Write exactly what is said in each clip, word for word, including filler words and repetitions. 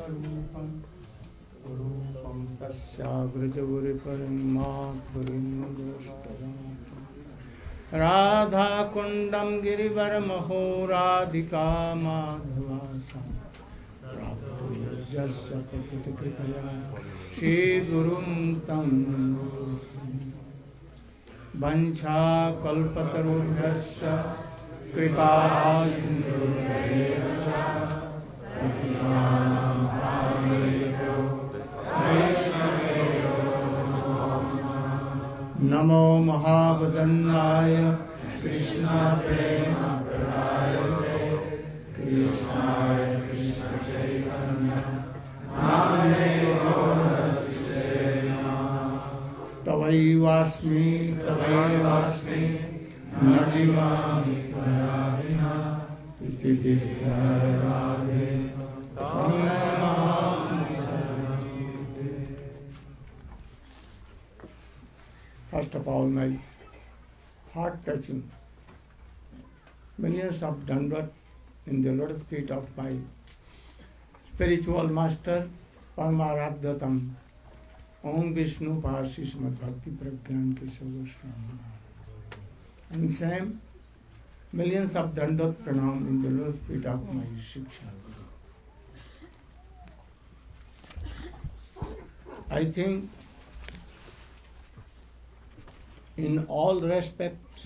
रूपम रूपम तस्याग्रजगुरुपरं माधुरीं राधा कुंडम गिरिवरमहो राधिका माधवासा जस्य पतित कृपया श्री गुरुं तं वंशा कल्पतरुभ्यश्च कृपा सिन्धुभ्येव च पतितानां पावनेभ्यो वैष्णवेभ्यो नमो महावदन्नाय कृष्ण प्रेम प्रदायते कृष्णाय कृष्ण चैतन्य नामने तवैवास्मि तवैवास्मि न जीवामि त्वया विना इति राधे तं Namami. First of all, my heart-touching millions of dandavat in the lotus feet of my spiritual master, Paramaradhatam, Om Vishnu Parsi Srimad Bhakti Pragyan Keshav Goswami. And same millions of dandavat pranam in the lotus feet of my Shiksha Guru. I think in all respects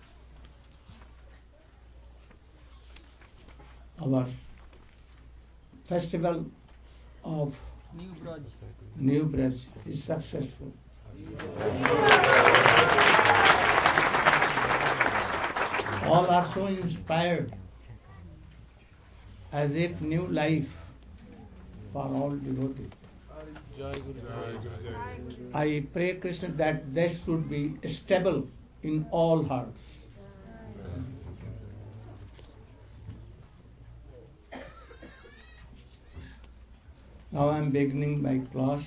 our festival of New Braj. New Braj is successful. All are so inspired, as if new life for all devotees. I pray Krishna that this should be stable in all hearts. Now I am beginning my class.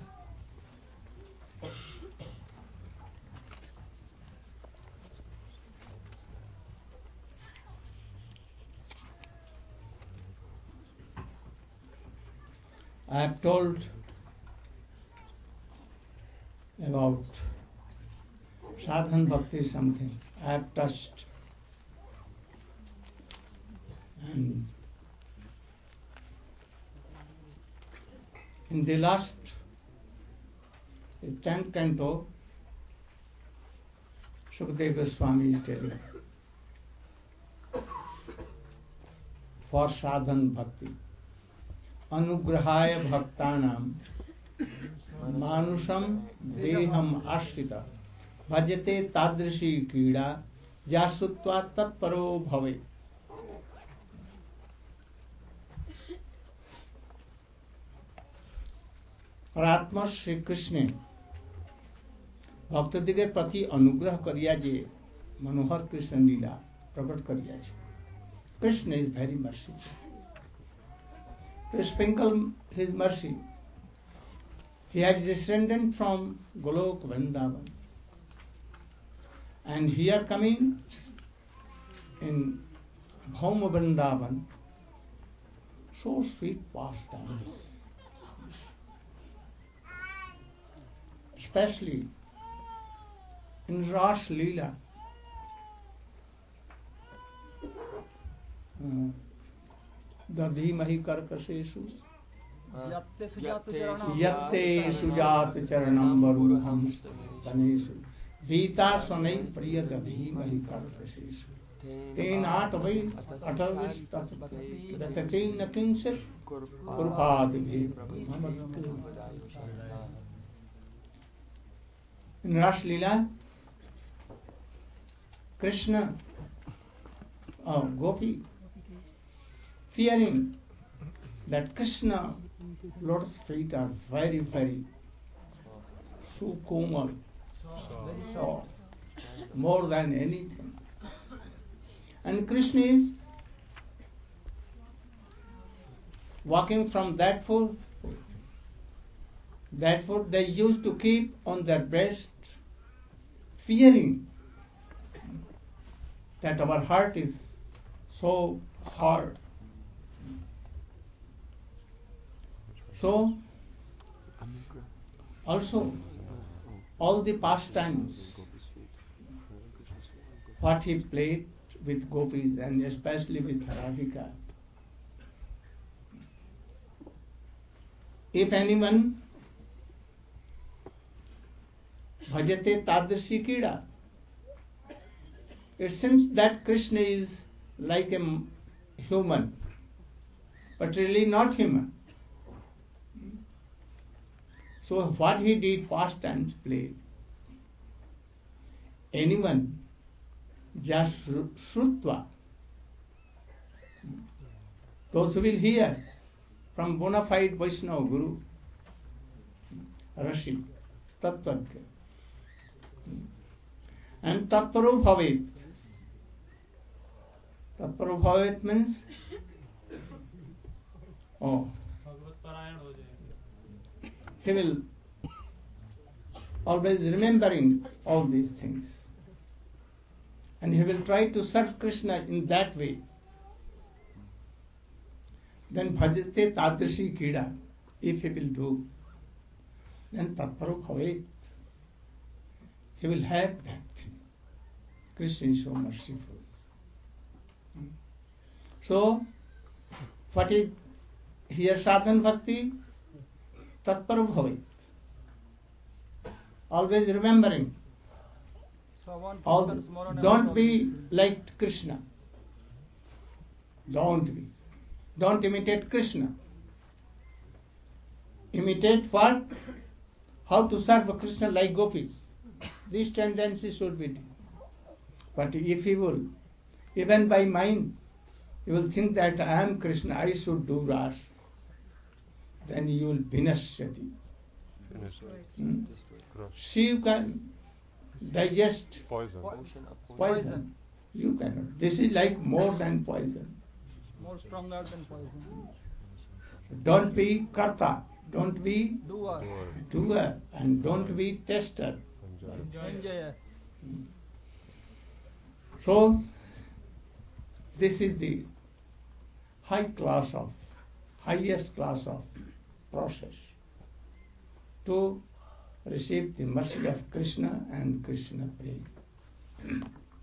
I have told about sadhan bhakti something. I have touched. And in the last, the tenth canto, Sukadeva Goswami is telling for sadhan bhakti. Anugrahaya bhaktanam manusam deham ashrita bhajate tadrishi kida jasutva tatparo bhave. आत्मा श्री कृष्ण भक्तदिगे प्रति अनुग्रह करिया जे मनोहर कृष्ण लीला प्रकट करिया छे. Krishna is very merciful. To sprinkle his mercy, he has descended from Golok Vrindavan, and here coming in Bhauma Vrindavan, so sweet pastimes, especially in Ras Leela. Uh, Dadhimahi karkaseshu yatte sujat charanam varuham tanesu vita sonai priya dadhimahi karkaseshu ten aat vai atavis tatatatin nakinsit kurpadhi. In Ras Leela, Krishna, uh, Gopi, fearing that Krishna lotus feet are very, very so komal, soft, more than anything. And Krishna is walking from that foot. That foot they used to keep on their breast, fearing that our heart is so hard. So, also, all the pastimes, what he played with gopis and especially with Radhika. If anyone bhajate tadrashi kida, it seems that Krishna is like a human, but really not human. So what he did, pastimes played. Anyone just shrutva, those who will hear from bona fide Vaishnava Guru, Rashi, Tattvagya, and Tatparo Bhavet. Tatparo Bhavet means, oh, he will always remembering all these things. And he will try to serve Krishna in that way. Then bhajate tadrashi kida, if he will do, then tatparo bhavet, he will have that thing. Krishna is so merciful. So, what is here sadhan bhakti? Tatparo bhavet. Always remembering. All, don't be like Krishna. Don't be. Don't imitate Krishna. Imitate what? How to serve Krishna like gopis. This tendency should be. But if you will, even by mind, you will think that I am Krishna, I should do ras, then you will vinashyati. Hmm? Shiv can digest poison. poison. You cannot. This is like more than poison. More stronger than poison. Don't be karta. Don't be Doer. doer. And don't be tester. Enjoyer. So, this is the high class of, highest class of process to receive the mercy of Krishna and Krishna prema.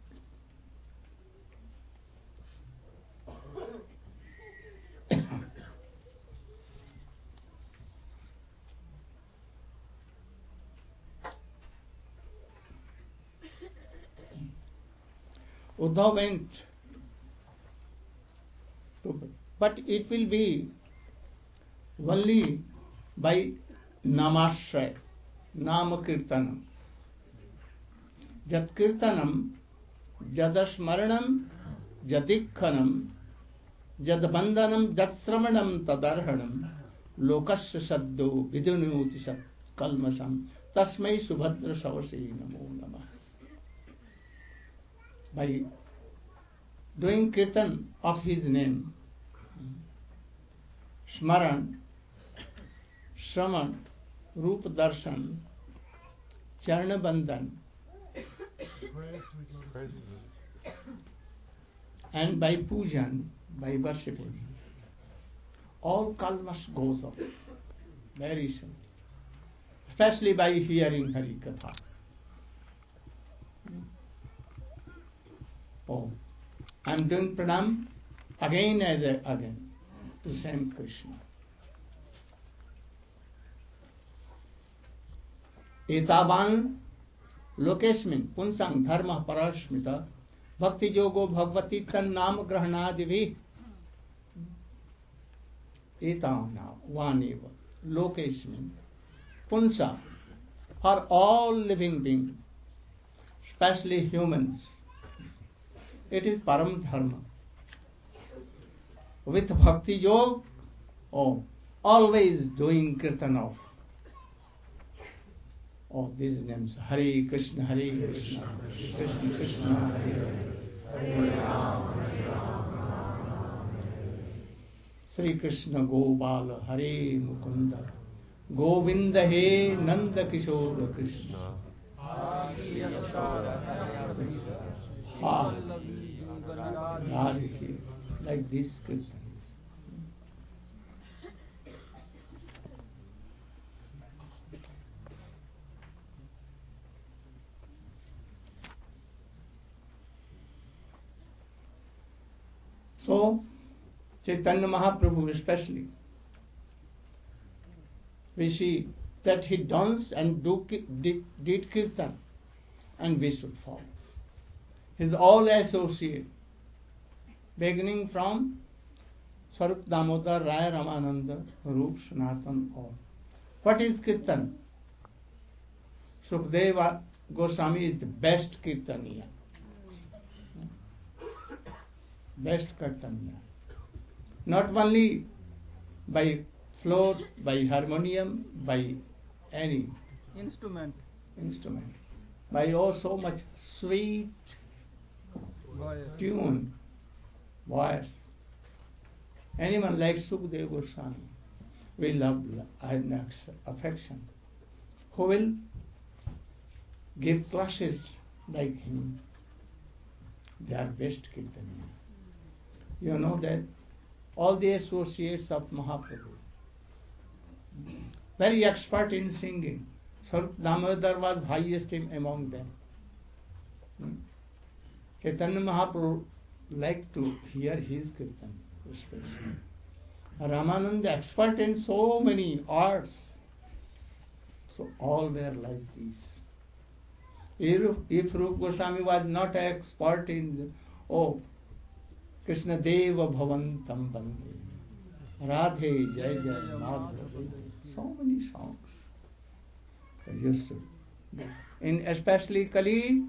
Uddhav went to, but it will be only by namashraya, nama kirtanam. Jat kirtanam, jadasmaranam, jadikhanam, jadbandanam, jatsramanam tadarhanam, lokasya saddo vidunuti sat kalmasam, tasmai subhadra savase namo namah. By doing kirtan of his name, Smaran, Shraman, Rupa Darshan, Charna Bandhan, and by pujan, by worshipping, all kalmas goes off very soon, especially by hearing Hari Katha. Oh, I am doing pranam again and again to same Krishna. Etavan lokesmin punsang dharma parashmita bhakti yogo bhagavati tan nam grahanadivi. Etavana vaneva lokesmin punsa, for all living beings, especially humans. It is param dharma. With bhakti yoga, oh, always doing kirtan of oh, these names, Hare Krishna, Hare Krishna, Krishna Krishna, Hare Hare, Sri Krishna Gopala, Hare Mukunda, Govinda He Nanda Kishore Krishna. Ah, like this Krishna. So, Chaitanya Mahaprabhu especially, we see that he danced and do, did, did kirtan, and we should follow. His all associate, beginning from Sarup Damodar, Raya Ramananda, Rup Sanatan, all. What is kirtan? Sukadeva Goswami is the best kirtaniya. Best kirtaniya. Not only by float, by harmonium, by any Instrument. instrument, by oh so much sweet Voice. tune, voice. Anyone like Sukadeva Goswami, we love and affection. Who will give classes like him? They are best kirtaniya. You know that all the associates of Mahaprabhu, very expert in singing. Sarup Damodar was highest in among them. Hmm? Chaitanya Mahaprabhu liked to hear his kirtan, especially. Ramananda expert in so many arts. So all were like this. If, if Rupa Goswami was not expert in, oh, Krishna Deva Bhavantam Bande, Radhe Jai Jai Madhava, so many songs. Yes, in especially Kali,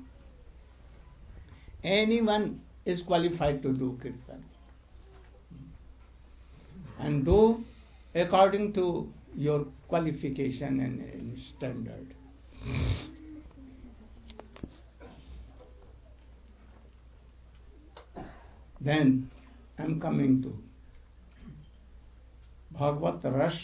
anyone is qualified to do kirtan. And do according to your qualification and, and standard. Then I am coming to Bhagavad Ras.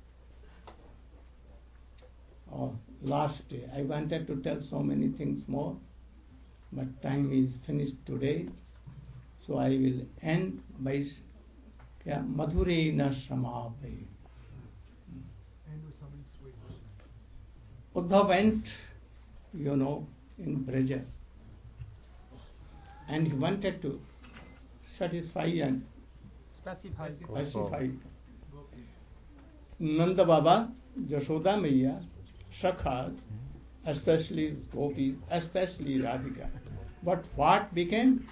Oh, last day. I wanted to tell so many things more, but time is finished today. So I will end by kya madhure na samape. Uddhav went, you know, in Braja, and he wanted to satisfy and Specify. specify Nanda Baba, Jashoda Maiya, Sakha, especially Gopis, especially Radhika. But what became?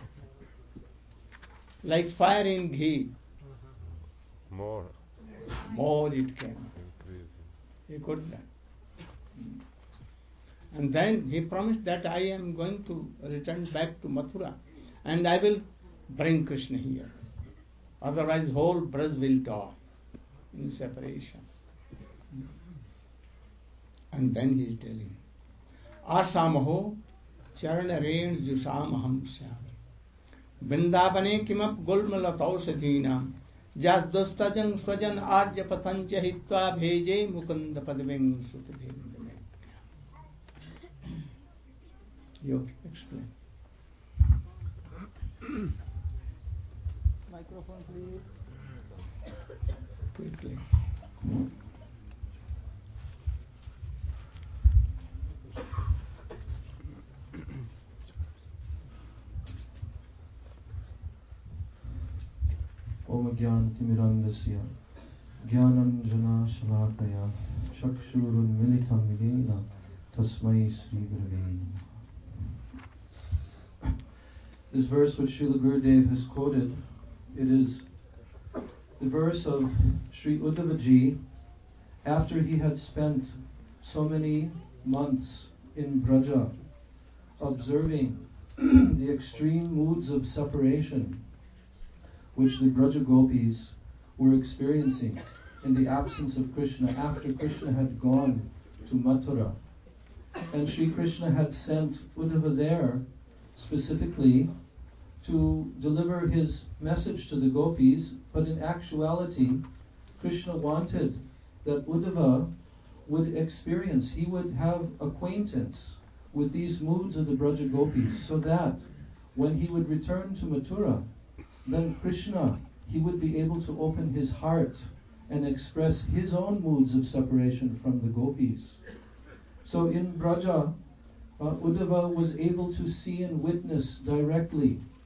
Like fire in ghee. More. More it came. Increasing. He could not. And then he promised that I am going to return back to Mathura and I will bring Krishna here. Otherwise whole Braj will die in separation. And then he is telling, Asamaho charana ren jusamaham syam Vrindavane kimap gulmalatausadhinam jas dostajang swajan arya patancha hitva bheje mukunda padveng sutadhindame. You explain. Microphone, please. Quickly. Om Gyanatimirandasya Gyananjana Shalakaya Chakshurun Militam Yena Tasmai Sri Gurave Namaha. This verse which Srila Gurudev has quoted, it is the verse of Sri Uddhavaji after he had spent so many months in Braja observing the extreme moods of separation which the Braja Gopis were experiencing in the absence of Krishna after Krishna had gone to Mathura. And Sri Krishna had sent Uddhava there specifically to deliver his message to the Gopis, but in actuality Krishna wanted that Uddhava would experience, he would have acquaintance with these moods of the Braja Gopis, so that when he would return to Mathura, then Krishna, he would be able to open his heart and express his own moods of separation from the Gopis. So in Braja, uh, Uddhava was able to see and witness directly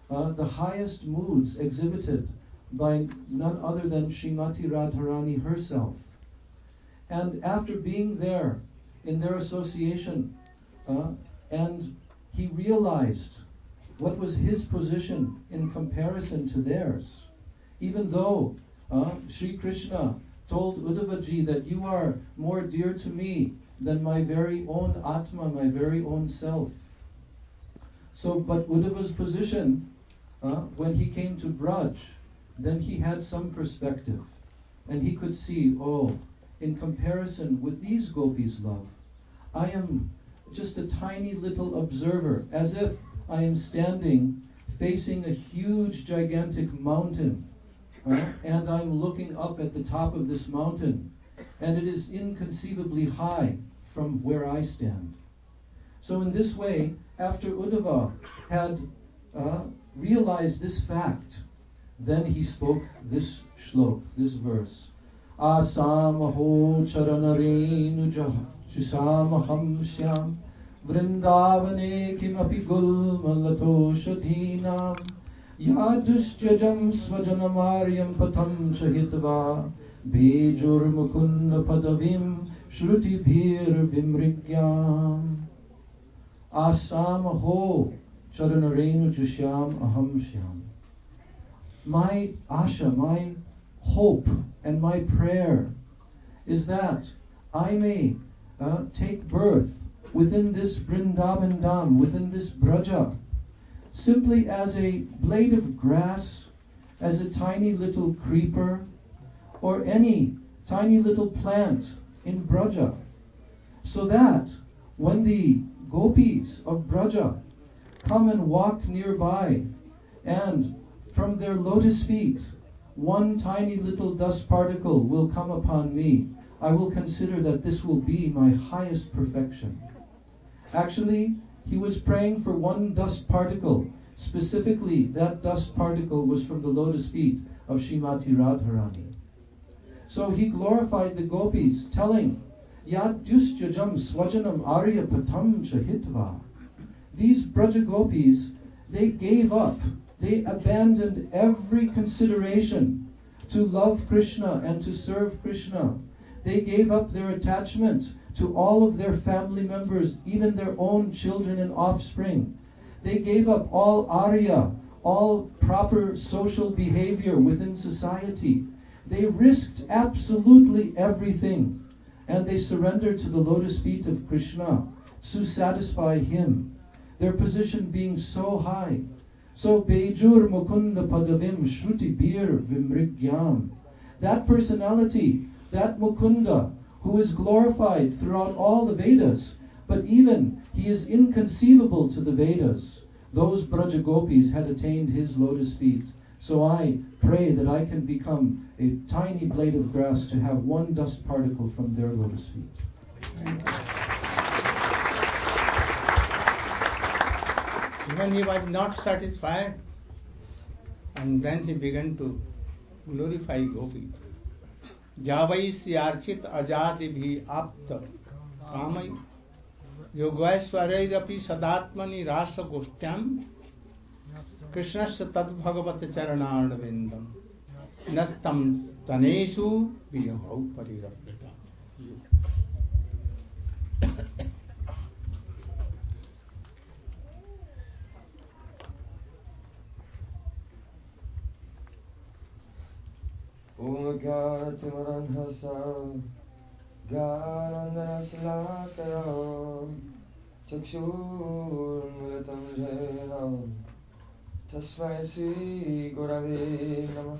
uh, the highest moods exhibited by none other than Srimati Radharani herself. And after being there in their association, uh, and he realized what was his position in comparison to theirs. Even though uh, Sri Krishna told Uddhavaji that you are more dear to me than my very own Atma, my very own self. So, but Uddhava's position, uh, when he came to Braj, then he had some perspective. And he could see, oh, in comparison with these gopis' love, I am just a tiny little observer, as if I am standing facing a huge, gigantic mountain, uh, and I'm looking up at the top of this mountain, and it is inconceivably high from where I stand. So in this way, after Uddhava had uh, realized this fact, then he spoke this shlok, this verse. Asamaho charanarenu jasamaham shyam vrindavane kimapi gulmalatoshadhinam yadushjajam svajanamaryam patam shahitva bejur mukunda padavim shruti bhir vimrigyam. Asamaho charanarenu jashyam aham shyam. My asha, my hope and my prayer is that I may uh, take birth within this Vrindavan Dham, within this Braja, simply as a blade of grass, as a tiny little creeper, or any tiny little plant in Braja, so that when the gopis of Braja come and walk nearby, and from their lotus feet one tiny little dust particle will come upon me, I will consider that this will be my highest perfection. Actually, he was praying for one dust particle. Specifically, that dust particle was from the lotus feet of Srimati Radharani. So he glorified the gopis, telling, Yad Dyusjajam Swajanam Arya Patam Chahitva. These Braja gopis, they gave up, they abandoned every consideration to love Krishna and to serve Krishna. They gave up their attachment to all of their family members, even their own children and offspring. They gave up all Arya, all proper social behavior within society. They risked absolutely everything, and they surrendered to the lotus feet of Krishna to satisfy him, their position being so high. So, Bejur Mukunda Padavim Shruti Bir Vimrigyam. That personality, that Mukunda, who is glorified throughout all the Vedas, but even he is inconceivable to the Vedas. Those Braja Gopis had attained his lotus feet. So I pray that I can become a tiny blade of grass to have one dust particle from their lotus feet. When he was not satisfied, and then he began to glorify Gopi. Javai siyarchit ajadi bhi apta kamai yogvaiswarairapi sadatmani rasa goshyam krishnasya tad bhagavat charanarvindam nastam tanesu vijahau parirapita. Om Gyanatimarandhasa Gyanandasalakaya Chakshurmilitam Jena Tasmai Sri Gurave Namah.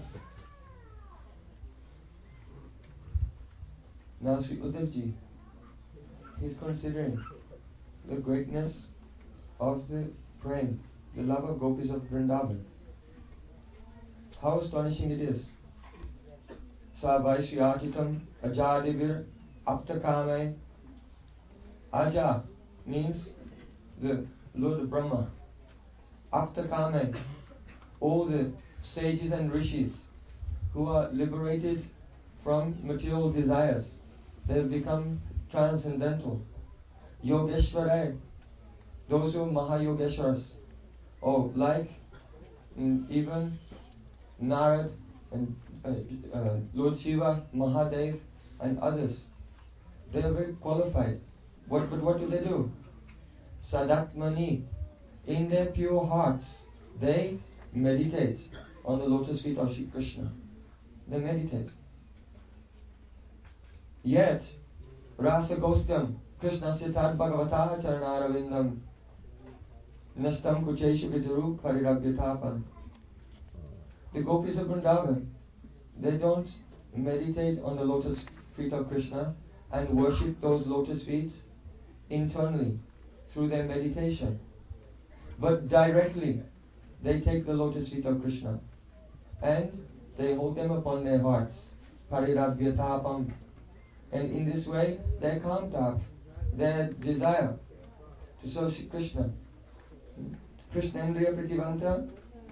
Now Sri Uddhavji, he is considering the greatness of the prem, the love of gopis of Vrindavan. How astonishing it is. Sa Vaishyachitam Ajadivir Aptakame. Aja means the Lord Brahma. Aptakame, all the sages and rishis who are liberated from material desires. They have become transcendental. Yogeshwara, those who are Mahayogeshwaras. Oh, like mm, even Narad and uh, uh, Lord Shiva, Mahadev and others. They are very qualified. What, but what do they do? Sadatmani. In their pure hearts, they meditate on the lotus feet of Shri Krishna. They meditate. Yet, Rasa Gostam, Krishna Siddhad Bhagavata Charanarvindam, Nastam Kuchesha Vitaru Parirabhyatapam. The gopis of Vrindavan, they don't meditate on the lotus feet of Krishna and worship those lotus feet internally through their meditation, but directly they take the lotus feet of Krishna and they hold them upon their hearts, parirabhyatapam, and in this way they count up their desire to serve Shri Krishna. Krishnendriya Prativanta,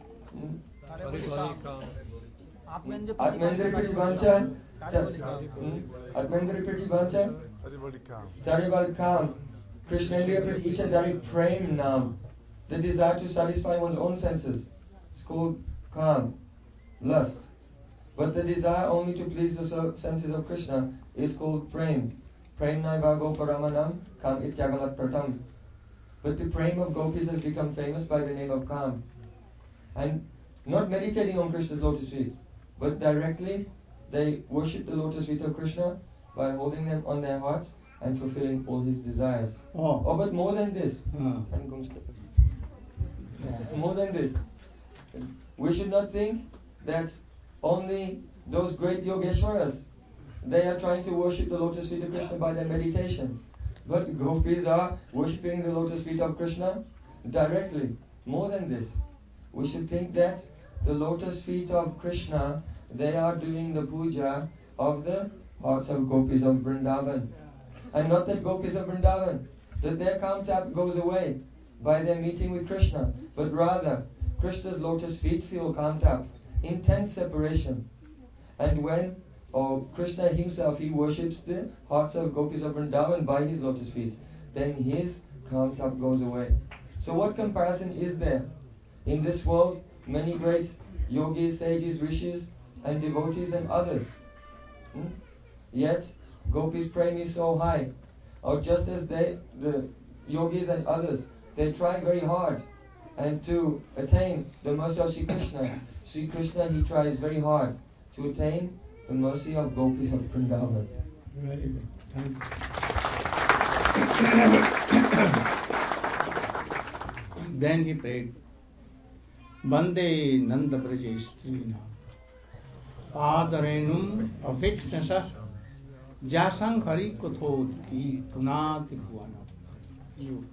Atmendra Prativancha, Atmendra Prativancha, Daribal Kam, Krishnendriya Prati Isha Dari Prem Nam, the desire to satisfy one's own senses. It's called Kam, lust. But the desire only to please the senses of Krishna is called Prem. Prem Naivago Paramanam, Kam Ityagamat Pratam. But the Prem of gopis has become famous by the name of Kam. And not meditating on Krishna's lotus feet, but directly they worship the lotus feet of Krishna by holding them on their hearts and fulfilling all his desires. Oh, Oh, but more than this, uh, more than this, we should not think that only those great Yogeshwaras, they are trying to worship the lotus feet of Krishna by their meditation. But gopis are worshipping the lotus feet of Krishna directly. More than this, we should think that the lotus feet of Krishna, they are doing the puja of the hearts of gopis of Vrindavan. And not that gopis of Vrindavan, that their calm tap goes away by their meeting with Krishna, but rather Krishna's lotus feet feel calm tap, intense separation. And when or Krishna himself, he worships the hearts of gopis of Vrindavan by his lotus feet, then his calm tap goes away. So what comparison is there? In this world, many great yogis, sages, rishis, and devotees and others. Hmm? Yet, gopis' prem is so high. Or just as they, the yogis and others, they try very hard and to attain the mercy of Sri Krishna. Sri Krishna, he tries very hard to attain the mercy of gopis of Vrindavan. very good. Thank you. Then he prayed, Bande Nanda Braja Strina Padarenum Aviknasa Jasang Hari Kothod Ki Tunati Bhuana. You.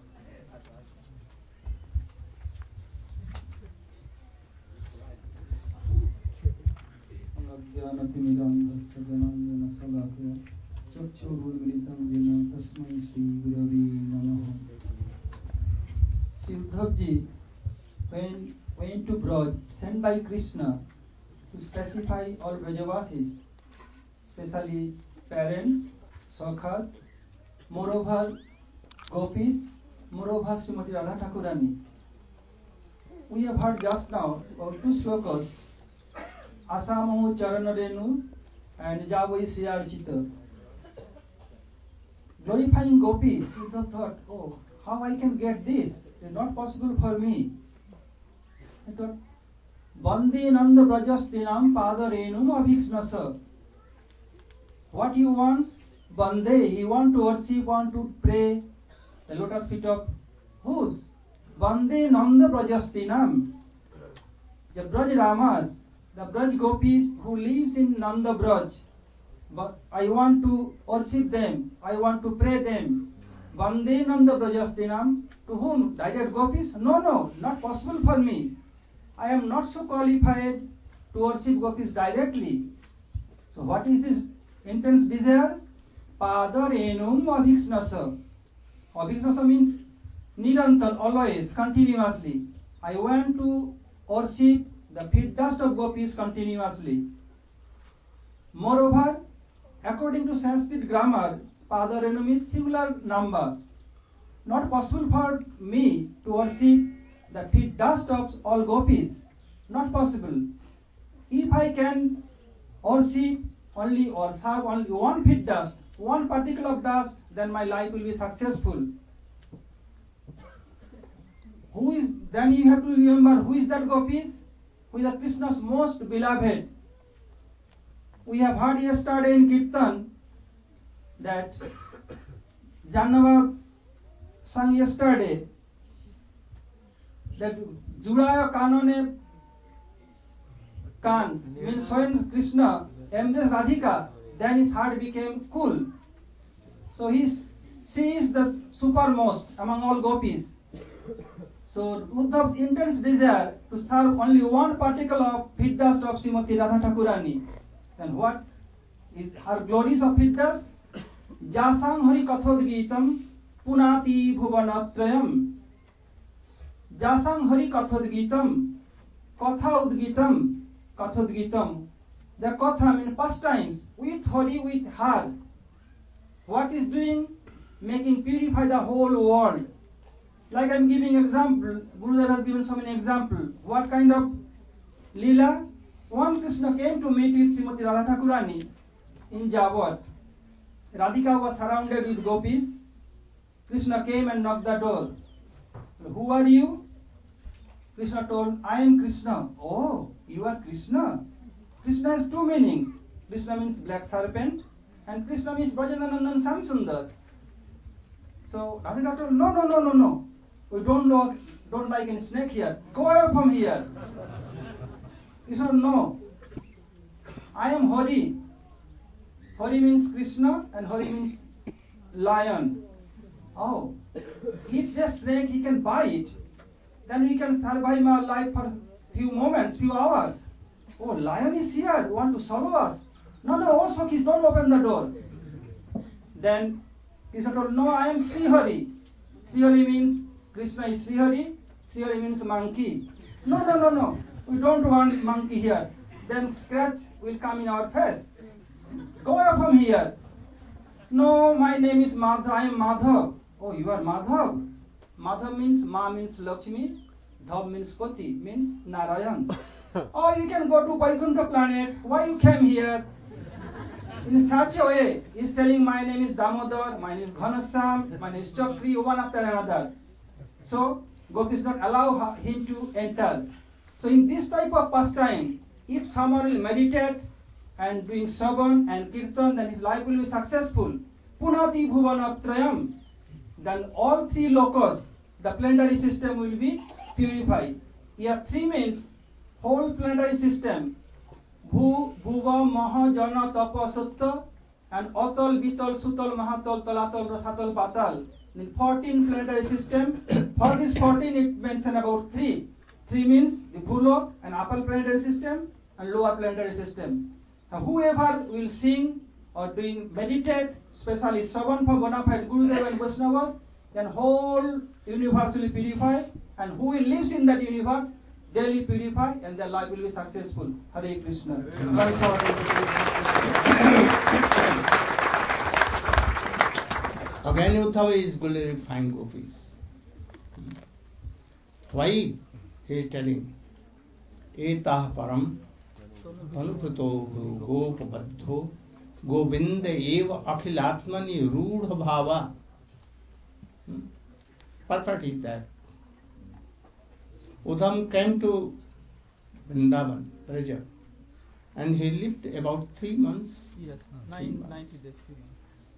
ज्ञानतिमिरान्धस्य ज्ञानाञ्जनशलाकया चक्षुरुन्मिलितं येन तस्मै श्रीगुरवे नमः. Sri Uddhav Ji went, went to Braj, sent by Krishna to specify all Brajavasis, especially parents, Sakhas, moreover Gopis, moreover Srimati Radha Thakurani. We have heard just now about two slokas, Asamahu Charanarenu and Javai Sriyarchita. Glorifying gopis, Uddhav thought, oh, how I can get this? It is not possible for me. He thought, Bande Nanda Brajastinam Padarenum Abhiksnasa. What he wants? Bande, he want to worship, want to pray the lotus feet of whose? Bande Nanda Brajastinam. The Braj Ramas, the Braj Gopis who lives in Nanda Braj. But I want to worship them, I want to pray them. Vande Nanda Brajastinam. To whom? Direct Gopis? No, no, not possible for me. I am not so qualified to worship Gopis directly. So what is his intense desire? Padarenum Abhiksnasa. Abhiksnasa means nirantar, always, continuously. I want to worship the feet dust of gopis continuously. Moreover, according to Sanskrit grammar, Padarenum is similar number. Not possible for me to worship the feet dust of all gopis. Not possible. If I can worship only or serve only one feed dust, one particle of dust, then my life will be successful. Who is, then you have to remember who is that gopis? Who is Krishna's most beloved. We have heard yesterday in Kirtan that Jannava sang yesterday that Juraya Kanone Kan means when Krishna embraced Radhika, then his heart became cool. So he's, she is the supermost among all gopis. So Uddhav's intense desire to serve only one particle of feed dust of Srimati Radha Thakurani. Then what is her glories of feed dust? Jasang Hari Kathodgitam Punati Bhuvanatrayam. Jasang Hari Kathodgitam Katha Udgitam Kathodgitam. The Katha means pastimes with Hari, with her. What is doing? Making purify the whole world. Like I am giving example, Gurudev has given so many examples. What kind of Leela? One Krishna came to meet with Srimati Radha Thakurani in Javat. Radhika was surrounded with gopis. Krishna came and knocked the door. Who are you? Krishna told, I am Krishna. Oh, you are Krishna. Krishna has two meanings. Krishna means black serpent and Krishna means Brajanandan Samsundar. So Radhika told, no, no, no, no, no. We don't know, don't like any snake here. Go away from here. He said, no. I am Hari. Hari means Krishna and Hari means lion. Oh, if the snake he can bite, then we can survive our life for few moments, few hours. Oh, lion is here, want to swallow us. No, no, oh Sakis, don't open the door. Then Krishna told, no, I am Sri Hari. Sri Hari means Krishna is Sri Hari. Sri Hari means monkey. No, no, no, no. We don't want monkey here. Then scratch will come in our face. Go away from here. No, my name is Madhav. I am Madhav. Oh, you are Madhav. Madhav means Ma means Lakshmi. Dhav means Pati means Narayan. Oh, you can go to Vaikuntha planet. Why you came here? In such a way, he is telling my name is Damodar, my name is Ghanasam, my name is Chakri, one after another. So, gopis not allow him to enter. So, in this type of pastime, if someone will meditate and doing Shravan and Kirtan, then his life will be successful. Punati Bhuvanatrayam. Then all three lokas, the planetary system will be purified. Here three means whole planetary system. Bhu, Bhuva, Maha, Jana, Tapa, Sutta, and Atal, Vital, Sutal, Mahatal, Talatal, Rasatal, Patal. In fourteen planetary system, for this fourteen it mentions about three. Three means the Bhulok, an upper planetary system, and lower planetary system. Now whoever will sing or doing meditate, especially Shravan for bona fide Gurudev and Vaishnavas, then whole universe will be purified, and who will lives in that universe, they will purify and their life will be successful. Hare Krishna. Again Uddhava is glorifying gopis. Why he is telling? Etah param anupito gopabadho govinda eva akhilatmani rudha bhava. Perfect is that. Uddhava came to Vrindavan, Braja, and he lived about three months. Yes, three nine, months. ninety days. Three months.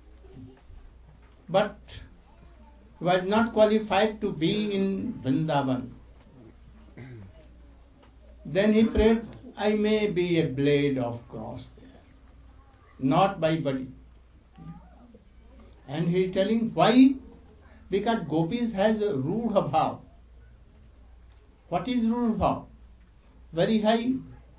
But was not qualified to be in Vrindavan. Then he prayed, I may be a blade of grass there, not by body. And he is telling why? Because gopis has a rudha bhav. What is rudha bhav? Very high.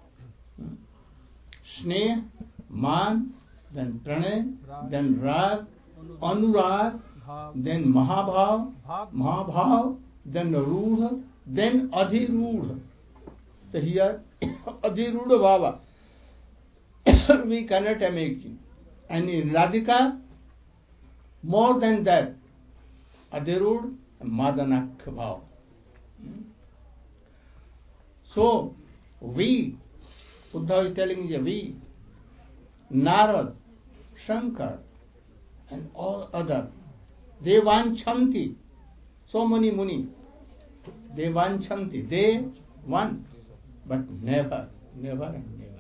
Sneh, man, then pranay, then rag, anurag, then mahabhav, mahabhav, then rudha, then adhirudha. So here, adhirudha bhava, we cannot imagine. And in Radhika, more than that, adhirudha and madanakha bhava. So, we, Uddhava is telling you, we, Narad, Shankar, and all other, they vanchanti, so many muni, they vanchanti, they want, but never, never and never.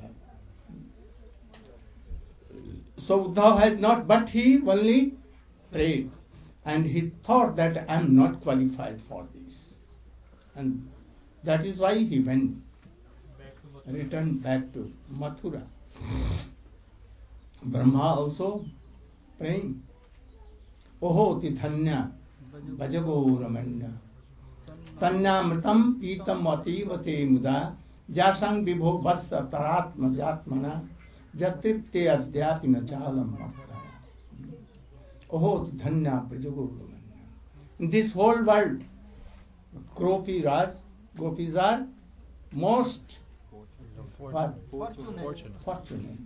So Uddhava has not, but he only prayed, and he thought that I am not qualified for this, and that is why he went, returned back to Mathura. Brahma also praying, Oho tithanya bhajago ramanya tanyamritam pitam ativate muda jasang vibho vassa taratma jatmana jatripte adhyapi nachalam makraya. Oho tithanya bhajago ramanya. In this whole world, Gopi Raj, Gopis are most what? Fortunate. Fortunate.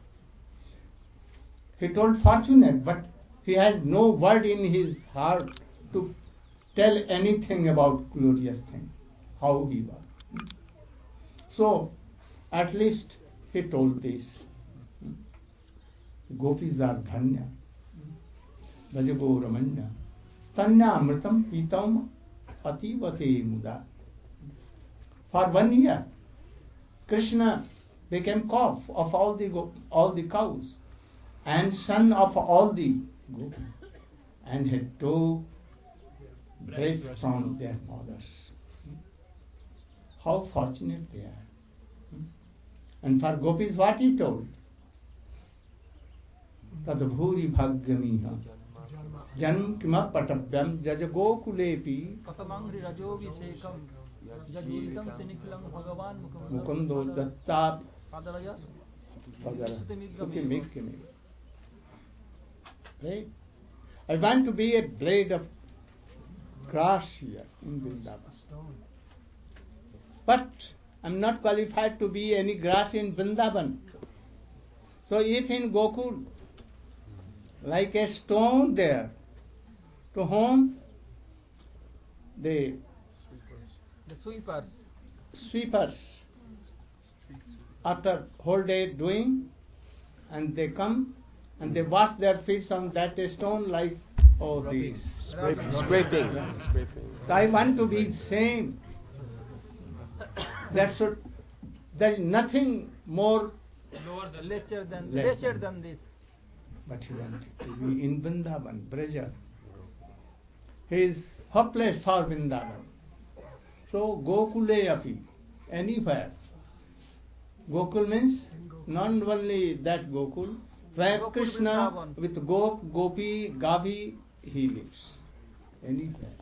He told fortunate, but he has no word in his heart to tell anything about glorious thing, how he was. So, at least he told this. Gopis are dhanya, bhajago ramanya, stanya amritam pitam ativate muda. For one year, Krishna became calf of all the go- all the cows, and son of all the gopis, and had two breasts from their mothers. How fortunate they are. And for gopis, what he told? Tad bhuri bhagyamiha janm kima patapyam jajago kulepi Katamangri rajovisekam jajuritam tinikilam bhagavan mukundo datta padaraya Suti Right? I want to be a blade of grass here in Vrindavan. But I am not qualified to be any grass in Vrindavan. So if in Gokul, like a stone there, to whom the The sweepers. sweepers, after whole day doing, and they come and they wash their feet on that stone like all these. Scraping. Scraping. Scraping. So I want to be same. That should. There is nothing more. Lesser than Less lesser than. than this. But he wanted to be in Vrindavan, Braja. He is hopeless for Vrindavan. So Gokule api, anywhere. Gokul means not only that Gokul, where Gokul Krishna Vrindavan. with Gop, Gopi, Gavi, he lives. Anywhere.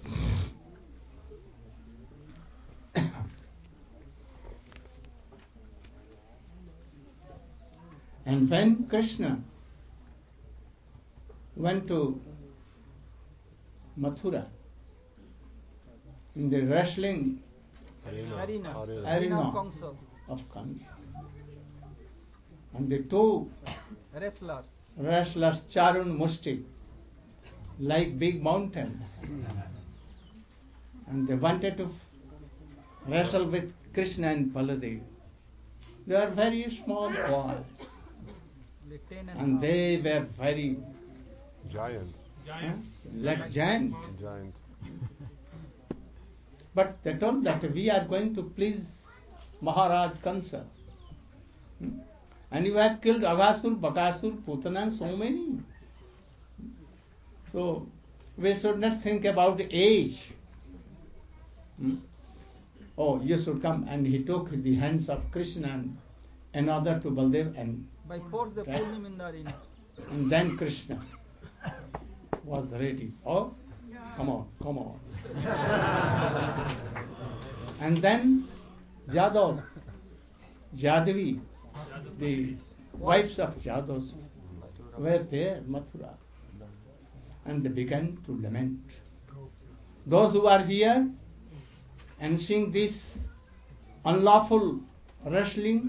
And when Krishna went to Mathura, in the wrestling Arena. Arena. Arena. Arena. of Kamsa. of Kansa, and the two Wrestler. wrestlers Charun Musti, like big mountains, and they wanted to wrestle with Krishna and Baladev. They are very small boys, The ten and, and half. they were very Giant. huh, like giant. Giant. But they told that we are going to please Maharaj Kansa. Hmm? And you have killed Aghasur, Bakasur, Putana, and so many. So we should not think about age. Hmm? Oh, you should come. And he took the hands of Krishna and another to Baldev, and, By force they pulled him in the arena. and then Krishna was ready. Oh, come on, come on. And then Jadav, Jadavi, the wives of Jadavs were there, Mathura, and they began to lament. Those who are here and seeing this unlawful wrestling,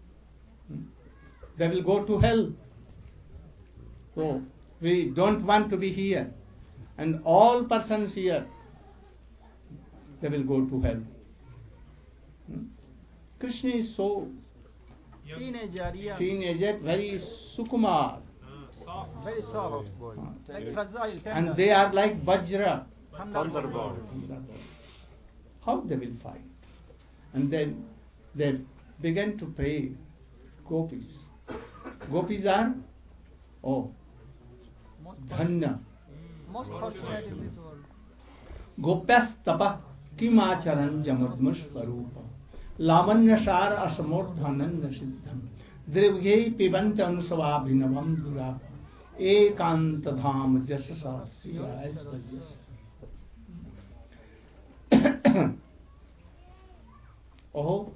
they will go to hell. So we don't want to be here. And all persons here, they will go to hell. Krishna is so Teenager, young, teenager, very sukumar, very soft, like fragile, tender. and they are like Vajra. Thunderbolt. How they will fight? And then they began to pray gopis. Gopis are, oh, Most, dhanya. most fortunate in this world. Gopyastapa kimacharan jamadmushvarupa lavanyasar asamordhananya siddham drivye pibanta anusavabhinavam durapa ekantadham jasasa sriyaya svajasa. Oh,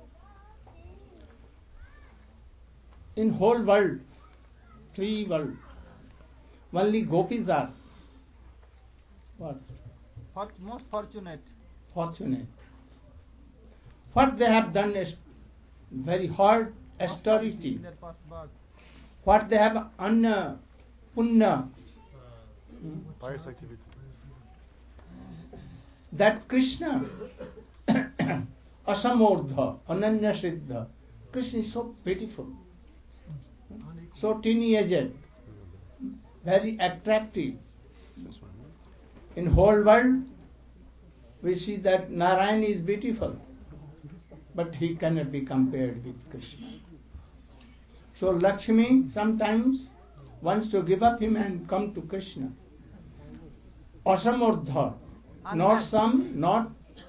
in whole world, three world, only gopis are what? For, most fortunate. Fortunate. What they have done is very hard austerity. In their past birth. What they have anna, punya, Pious activity. that Krishna, asamordha, ananya siddha. Krishna is so beautiful, so teeny-aged, very attractive. In whole world, we see that Narayan is beautiful, but he cannot be compared with Krishna. So Lakshmi sometimes wants to give up him and come to Krishna. Asamordha, not some, not.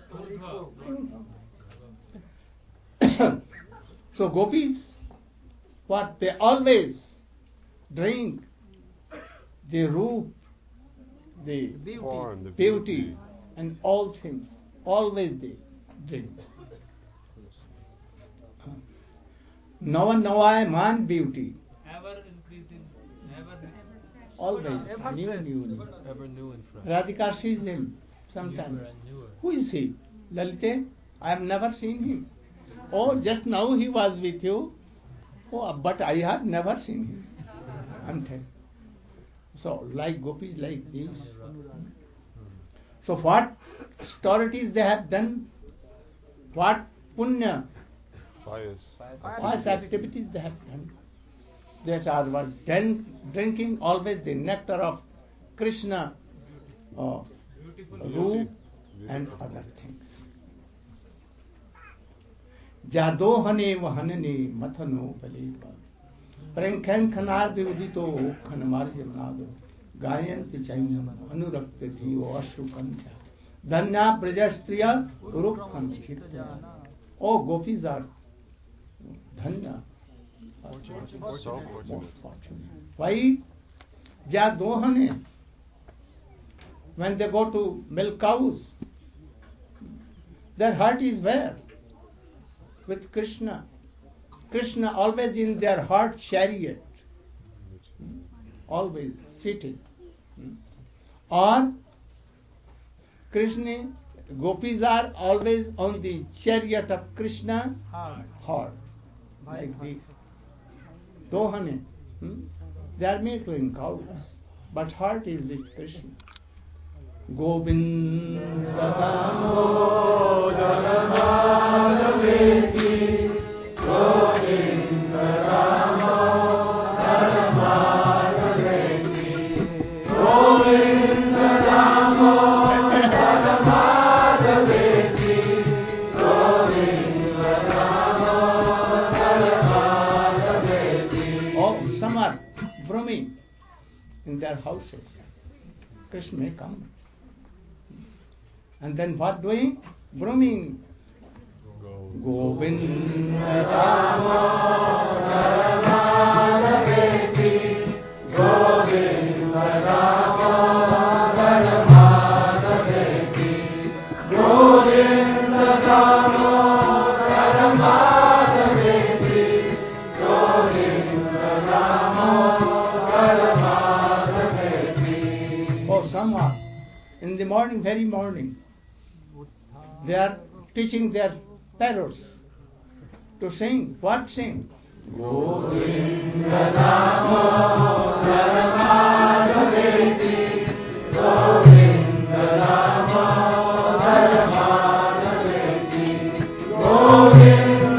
So gopis, what they always drink the root, the Beauty. Form, the beauty, and all things. Always they drink. Nava Navayaman beauty. Ever increasing, ever Always Ever new, fresh. new, new. ever new and fresh. Radhika sees him sometimes. Newer and newer. Who is he? Lalite? I have never seen him. Oh, just now he was with you. Oh, but I have never seen him. I'm telling. So, like gopis, like this. So, what austerities they have done? What punya, Pious. pious activities they have done? That are what drink, drinking always the nectar of Krishna, uh, root, and other things. Jadohane vahanane mathano palepa Prankhan khanar vivudito khanmarjanado Gayanti chainam anurakta dhiyo ashrukancha Dhanya prajastriya urukham chitta. Oh, gopis are dhanya, So most fortunate. fortunate. Why? Jadohane, when they go to milk cows, their heart is where? With Krishna. Krishna always in their heart chariot, always seated. Or Krishna, gopis are always on the chariot of Krishna Heart. heart, like this. Dohane, hmm? they are milking cows, but heart is with Krishna. Govinda Damodara Madhaveti, Govinda Damodara Madhaveti, Govinda Damodara Madhaveti, Govinda Damodara Madhaveti. Oh, some are drumming in their houses. Krishna may come. And then what doing? Brooming. Govinda Damodara Madhaveti, Govinda Damodara Madhaveti, Govinda Damodara Madhaveti, Govinda Damodara Madhaveti. Oh, some are in the morning, very morning, they are teaching their parrots to sing. What sing? Govinda Damodara Madhaveti, Govinda Damodara Madhaveti, Govinda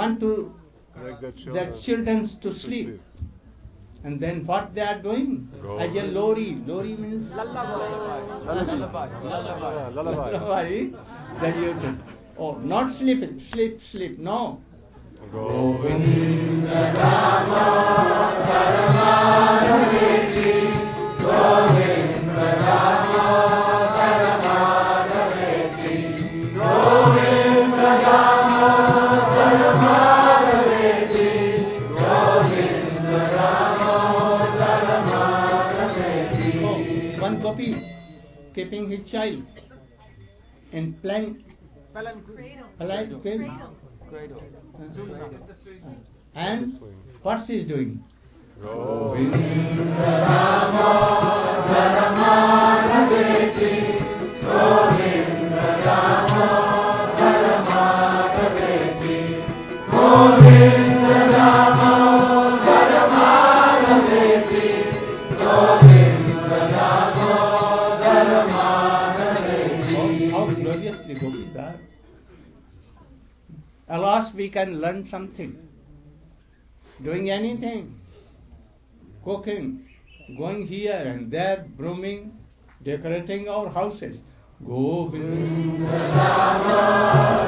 want to Make the children, their children to sleep. And then what they are doing? Go. As a lori. Lori means Lullaby. Lullaby. Lullaby. Lullaby. lullaby. Then you do. Oh, not sleeping. Sleep, sleep. No. Govinda One gopi keeping his child in playing Palanquin. polite Cradle. and what she is doing? How gloriously gopis are. Alas, we can learn something. Doing anything, cooking, going here and there, brooming, decorating our houses. Govinda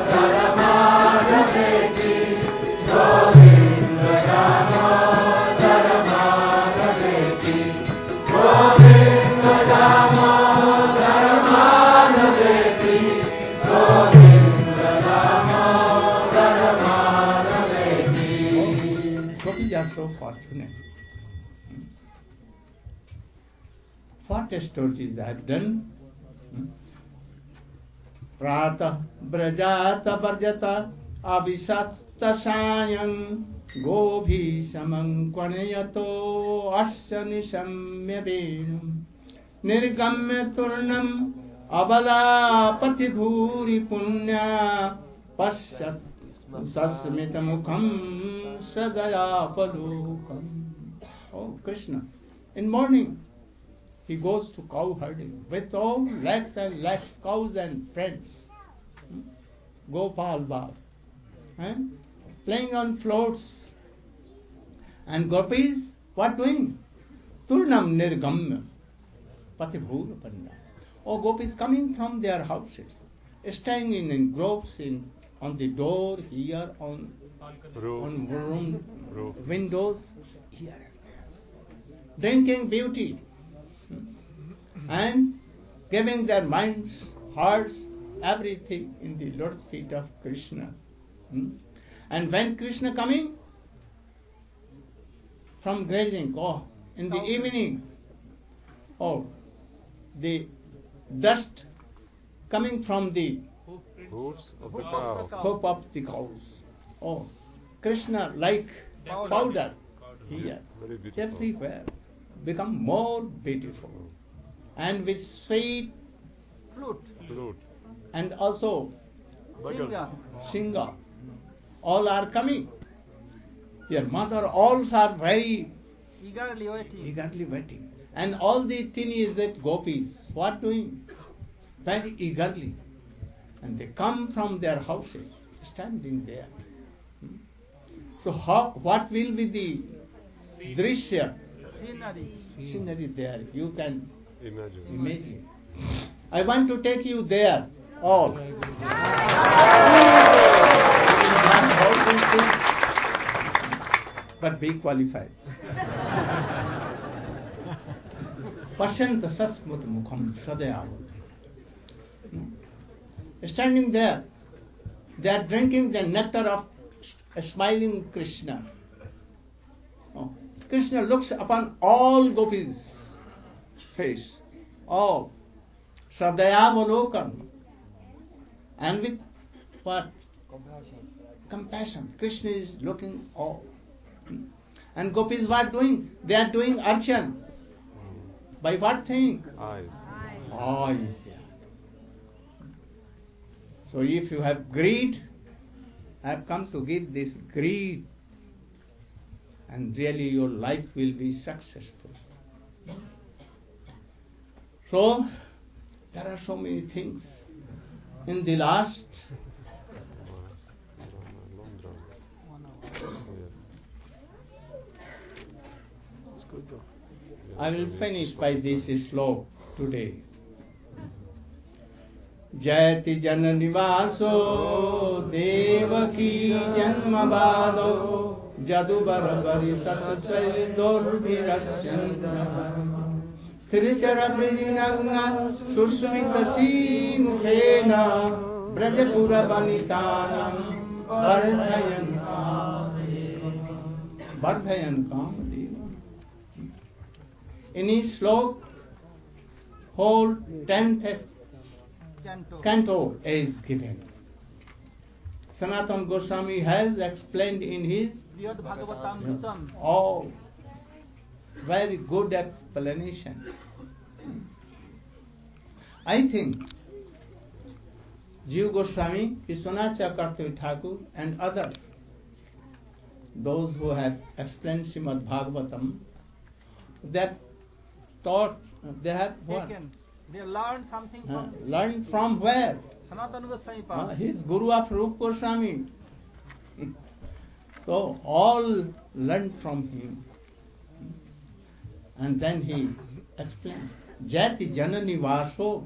Gopis are so fortunate. What stories they have done? Prata brajata varjata abhisatsta sayam gobhi samankvanayato asya nishamya venum nirgamya turnam abala pati bhuri punya pasyat sasmita mukham sadaya palokam. Oh Krishna, in morning he goes to cow herding with all lakhs and lakhs cows and friends. Gopal Bal, eh? Playing on floats. And gopis, what doing? Turnam nirgamya patibhura panda. Oh, gopis coming from their houses, staying in, in groves, in on the door, here, on Roof. on room Roof. windows, here and there, drinking beauty and giving their minds, hearts, everything in the Lord's feet of Krishna. Hmm? And when Krishna coming from grazing, oh, in the evening, oh, the dust coming from the Hooves of the cow. hoof of the cows. Oh, Krishna like powder here, Very beautiful. everywhere, become more beautiful. And with sweet Flute. Flute. and also Singa. Singha, all are coming. Your mother, all are very Eagerly waiting. eagerly waiting. And all the teenies that gopis, what doing? Very eagerly. And they come from their houses, standing there. Hmm? So how, what will be the drishya, Scenery. scenery there? You can Imagine. imagine. I want to take you there, all. But be qualified. Pashyanta sasmut mukham sadaya. Standing there, they are drinking the nectar of a smiling Krishna. Oh. Krishna looks upon all gopis' face. Oh, Sadayavalokan. And with what? Compassion. Compassion. Krishna is looking all. And gopis what doing? They are doing archan. By what thing? Eyes. Eyes. So if you have greed, I have come to give this greed, and really your life will be successful. So there are so many things. In the last I will finish by this slok today. जयति जन निवासो देवकी जन्म बादो जदुबर परिषद दुर्भिरस्यन् त्रिचर ब्रजनग्न Susmit सीमुखेन Brajpur वनितानां वर्धयन् वर्धयन् Kamadeva. In his slok, whole tenth Canto. canto is given. Sanatana Goswami has explained in his Brihad Bhagavatamritam. oh, very good explanation. I think Jiva Goswami, Vishwanath Chakravarti Thakur and others, those who have explained Srimad Bhagavatam, that taught, they have what? Taken. They learned something Uh, from learned from where? Sanatana Goswami Uh, Pad. he is Guru of Rupa Goswami. So all learned from him. And then he explains, Jati Janani Vaso.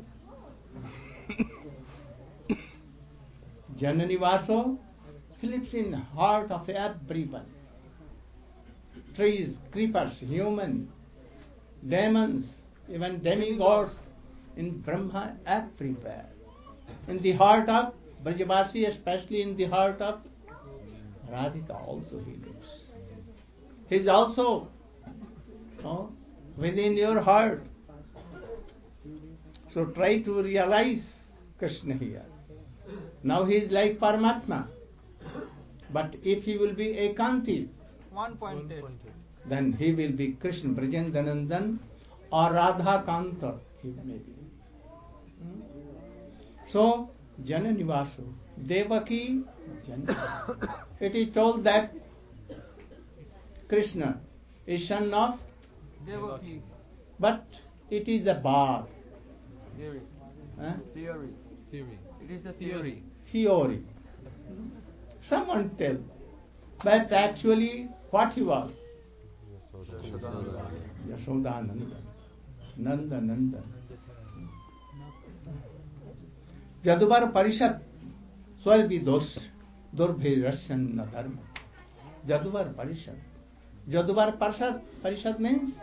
Janani Vaso, he lives in the heart of everyone. Trees, creepers, human, demons, even demigods, in Brahma, everywhere. In the heart of Brajavasi, especially in the heart of Radhika also he lives. He is also oh, within your heart. So try to realize Krishna here. Now he is like Paramatma. But if he will be Ekanti, One pointed. then he will be Krishna Brajendanandan or Radha Kanta. He may be. So, Janani Vasu, Devaki Janani. It is told that Krishna is son of, Devaki. but it is a bar, Theory. eh? Theory. Theory. It is a theory. theory. Someone tell. But actually, what he was? Yashodananda. Nanda Nanda. Jadubar Parishad Swalbi Dos Durbhirasyan Dharma. Jadubar Parishad. Jadubar Parishad Parishad means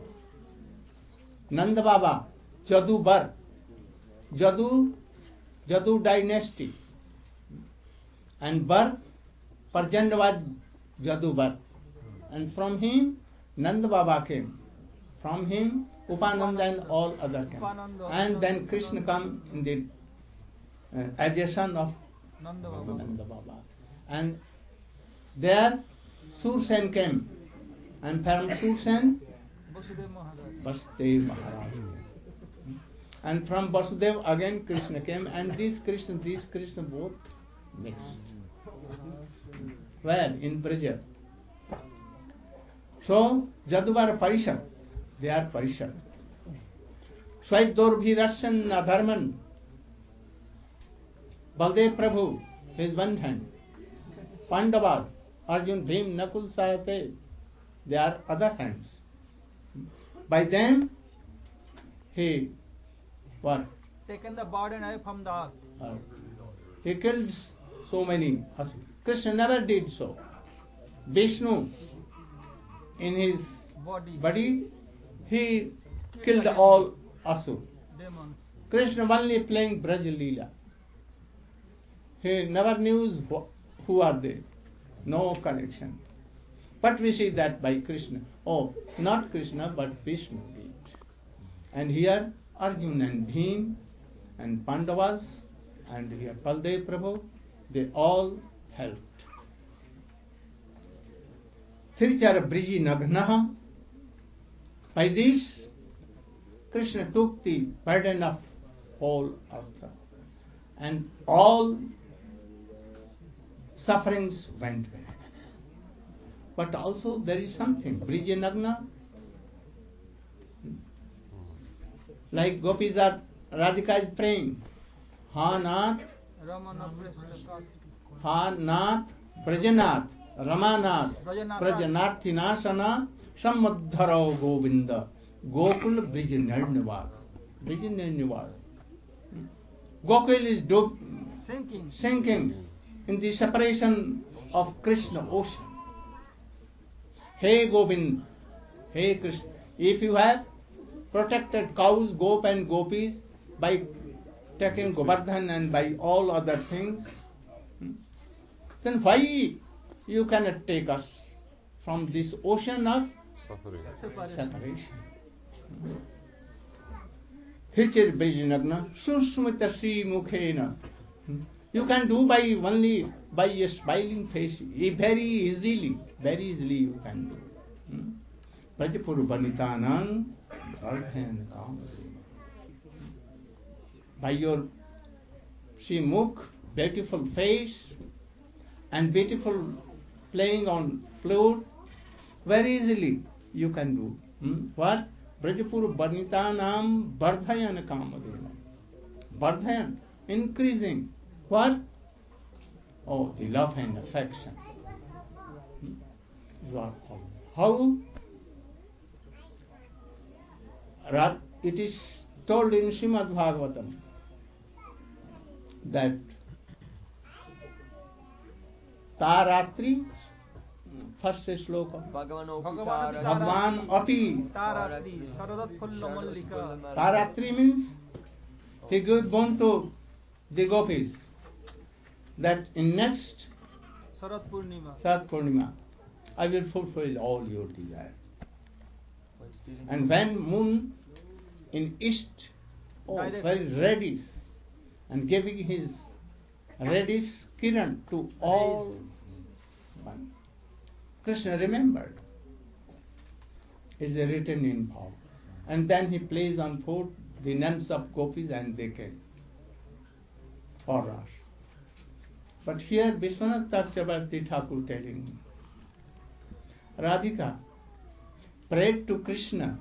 Nanda Baba, Jadubar, Jadu, Jadu dynasty, and Bar, Parjanda was Jadubar, and from him Nanda Baba came, from him Upananda and all other came, and then Krishna come in the uh, as a son of Nanda Baba. Nanda Baba, and there Sursen came, and from Sursen Vasudev Maharaj. Vasudev Maharaj. And from Vasudev again Krishna came, and this Krishna, this Krishna both mixed. Where? In Braja. So, Jadubar Parishad, they are Parishad. Swaidorbhirasyan Adharman. Baldev Prabhu, his one hand. Pandava, Arjun, Bhim, Nakul, Sahate, they are other hands. By them, he, what? Taken the burden away from the earth. Uh, he killed so many. Krishna never did so. Vishnu, in his Body. body, he killed all asur. Demons. Krishna only playing Braj Leela. He never knew wh- who are they. No connection. But we see that by Krishna. Oh, not Krishna, but Vishnu did. And here Arjuna and Bhim and Pandavas and here Baldev Prabhu, they all helped. Trichara Briji Nagnaha. By this, Krishna took the burden of whole earth. And all sufferings went away. But also there is something. Briji Nagna. Like Gopis are, Radhika is praying. Ha Nath, Ramana Prashta. Ha Nath, Brajanath, Ramanath, Brajanatha. Brajanathinasana, Samadharo Govinda, Gokul Brij Narnavad. Brij Narnavad. Gokul is do- Sinking. sinking in the separation of Krishna ocean. Hey Govind, hey Krishna, if you have protected cows, gop and gopis by taking Govardhan and by all other things, then why you cannot take us from this ocean of Suffering. separation? Hichir Brijnagna, Susmita Sri Mukhena. You can do by only by a smiling face, very easily, very easily you can do. Brajapur Banitanang, Ardhan Kamadeva. By your Sri Mukh, beautiful face, and beautiful playing on flute, very easily you can do. Hmm? What? Brajapur Banitanam Bardhayan Kamadeva. Bardhayan, increasing. What? Oh, the love and affection. Hmm? You are called. How? Ra- It is told in Srimad Bhagavatam that Taratri, first sloka, Bhagwan Api. Taratri, Saradat Phulla Mallika. Taratri means he gave born to the gopis that in next Sarat Purnima. Sat Purnima I will fulfill all your desire. And when moon in east, oh, Direct. very reddish, and giving his reddish kiran to all one. Krishna remembered. Is written in Bhav. And then he plays on foot the names of gopis and they came for us. But here Vishwanath Chakravarti Thakur telling Radhika prayed to Krishna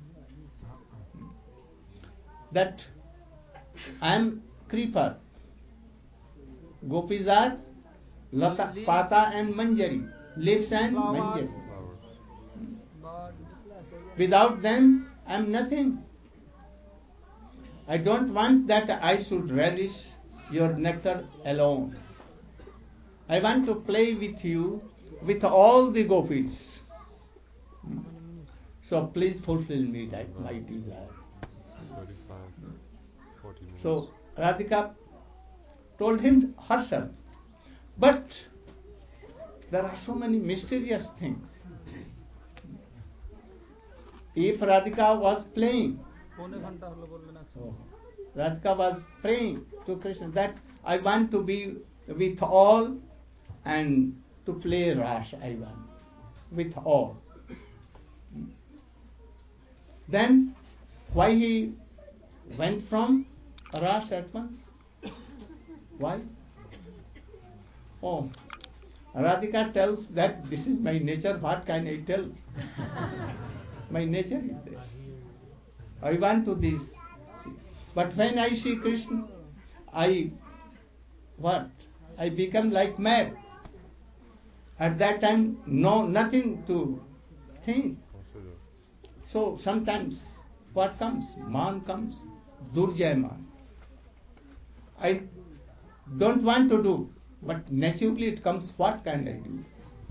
that I am creeper. Gopis are Lata, Pata and Manjari, leaves and Manjari. Without them, I am nothing. I don't want that I should relish your nectar alone. I want to play with you, with all the gopis. So please fulfill me that my desire. thirty-five, forty minutes. So Radhika told him herself. But there are so many mysterious things. If Radhika was playing, पौने घंटा हल्ला बोलने ना oh, Radhika was praying to Krishna that I want to be with all and to play Ras I want with all. Then why he went from Ras at once? Why? Oh, Radhika tells that this is my nature, what can I tell? My nature is this. I want to this. But when I see Krishna, I, what? I become like mad. At that time, no, nothing to think. Consider. So sometimes, what comes? Man comes, Durjay man. I don't want to do, but naturally it comes, what can I do?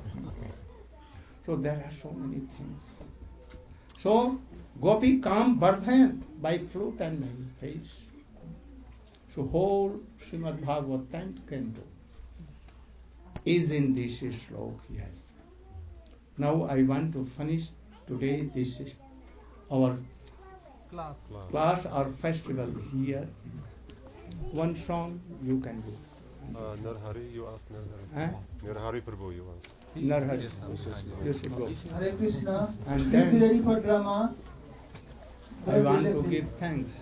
So there are so many things. So, Gopi calm Bardhayan by flute and his face. So whole Srimad Bhagavad tenth canto is in this slok, yes. Now I want to finish today this our class. class or festival here. One song you can do. Uh, Narhari, you asked Narhari. Huh? Narhari Prabhu, you asked. Narhari. Yes, go. Hare Krishna. And Please be then ready for drama. I want to give thanks.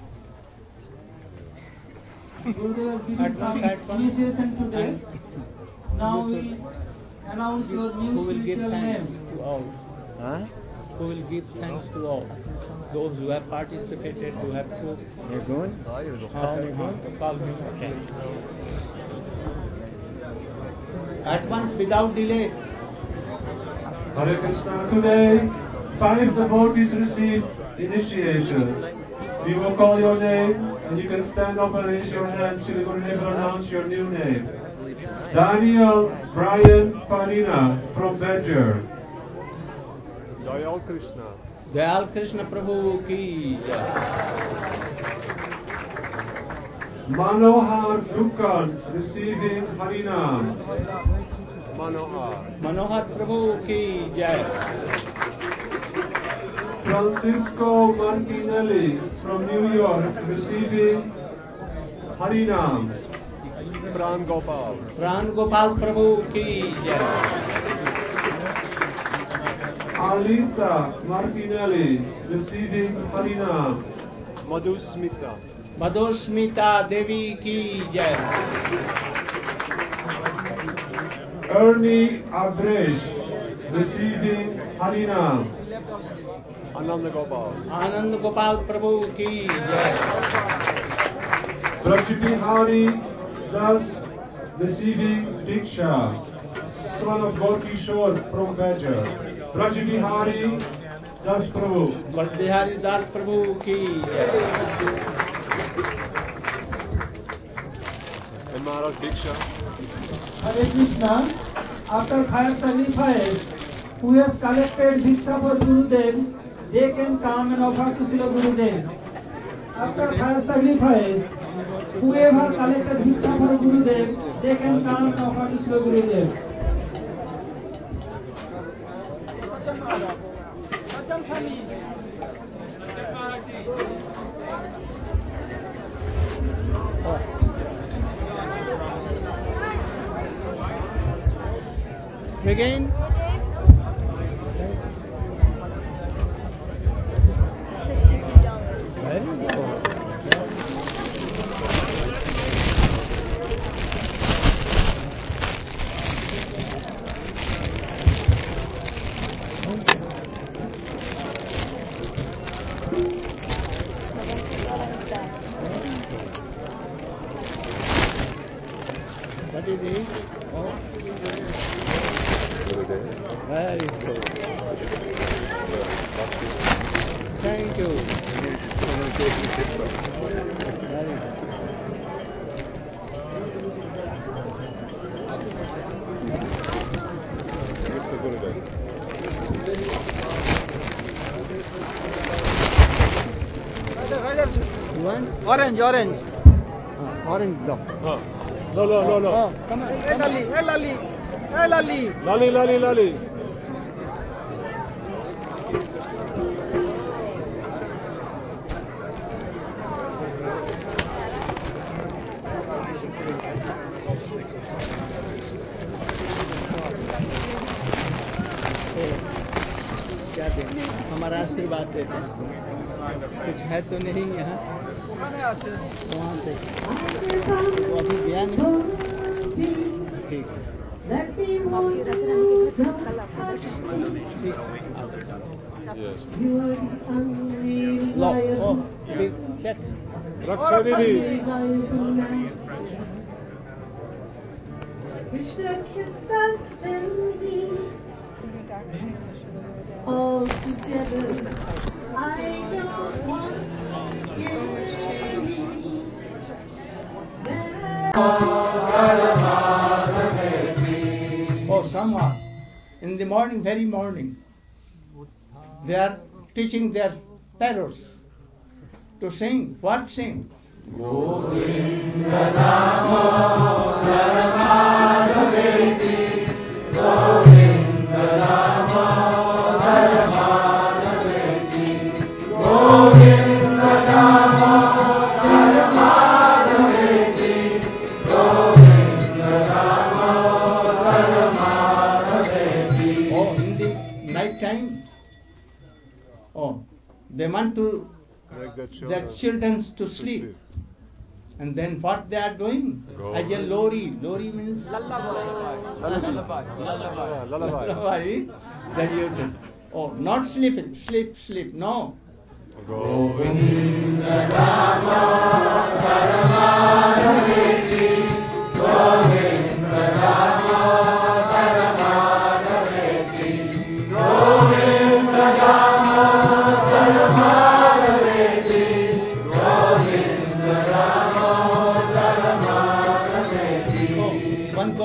Gurudev has given At some one side, one- initiation today. and Now you we'll should- announce your Who new will give spiritual thanks name. to all? Who will give thanks to all? Those who have participated, who have to. You're going? Okay, to call him. Okay. At once, without delay. Hare Krishna. Today, five devotees received initiation. We will call your name, and you can stand up and raise your hands. Shri Gurudev will announce your new name. Daniel Brian Farina from Badger. Dayal Krishna. Dayal Krishna Prabhu ki jai. Manohar Dukkan receiving Harinam. Manohar. Manohar Prabhu ki jai. Francisco Martinelli from New York receiving Harinam. Pran Gopal. Pran Gopal Prabhu ki jai. Alisa Martinelli receiving Harinam. Madhusmita. Madhusmita Devi ki jai. Ernie Abresh receiving Harinam. Anand Gopal. Anand Gopal Prabhu ki jai. Brajbihari Das receiving Diksha, son of Gorkishore from Badger. Brajbihari Das Prabhu. Brajbihari Das Prabhu ki jai. And Maharaj Diksha. Hare Krishna. After fire sacrifice, who has collected Diksha for Gurudev, they can come and offer to Srila Gurudev. After fire sacrifice, whoever collected Diksha for Gurudev, they can come and offer to Srila Gurudev. Again. Very good. What is it? Oh. Very good. Thank you. Very good. One? Orange, orange. Uh, orange block. Ah. No, no, no, no. Oh, come on. Hey, Lali, hey, Lali. Hey, Lali. Lali, Lali, Lali. क्या दे हमारा आशीर्वाद देते हैं कुछ है तो नहीं यहाँ वहाँ से वो अभी गया नहीं ठीक Yes. Low O big check Rakshadini. All together, I don't want you. Oh, someone in the morning, very morning, they are teaching their parrots to sing. What sing? Govinda Namo Dharmadhaveti, Govinda Namo Dharmadhaveti, Govinda Namo Dharmadhaveti, Govinda Namo Dharmadhaveti. Oh, in the night time. Oh, they want to Make their children, their children to sleep. sleep. And then what they are doing? Go. As a lori. Lori means Lullaby. Lullaby. Lullaby. lullaby. Then you just, oh, not sleeping. Sleep, sleep. No. Govinda Namo Dharmadhaveti, Govinda Namo Dharmadhaveti, Govinda Namo Dharmadhaveti.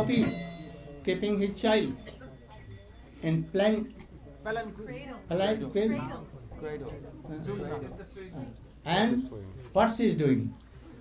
gopi keeping his child in plain Palanquin. plain Cradle. and what she is doing?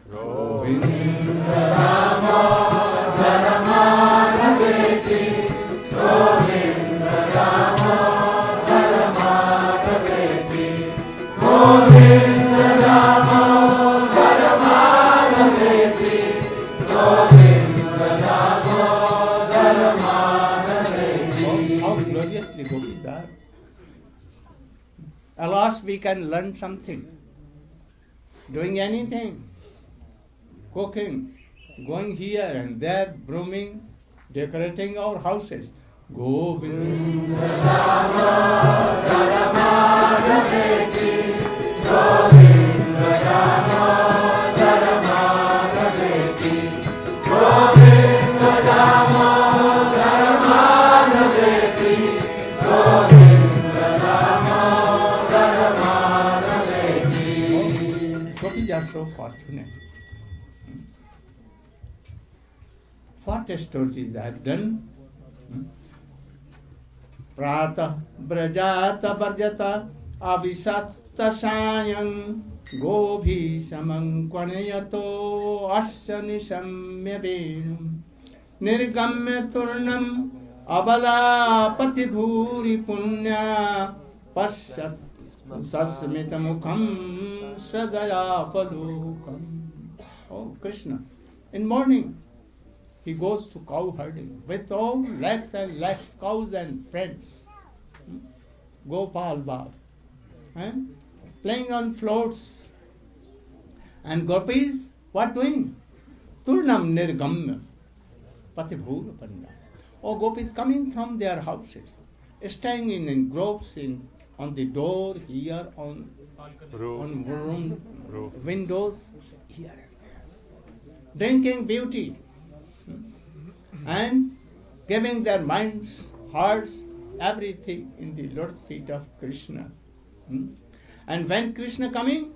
How gloriously gopis are. At last we can learn something. Doing anything, cooking, going here and there, brooming, decorating our houses. Govinda Gopis are so fortunate. What stories I have done? Prata brajata varjata avisasta sayam gobhi samankwanayato asya nisamya venum nirgamya turnam abala pati bhuri punya pasyat sasmita mukham sadaya palokam. Oh Krishna, in morning he goes to cow herding with all lakhs and lakhs cows and friends. Gopal Bal. And playing on floats. And gopis, what doing? Turnam nirgamya patibhura panda. Oh, gopis coming from their houses, staying in, in groves, in, on the door, here, on, on room, Roof. windows, here and there. Drinking beauty. And giving their minds, hearts, everything in the Lord's feet of Krishna. Hmm? And when Krishna coming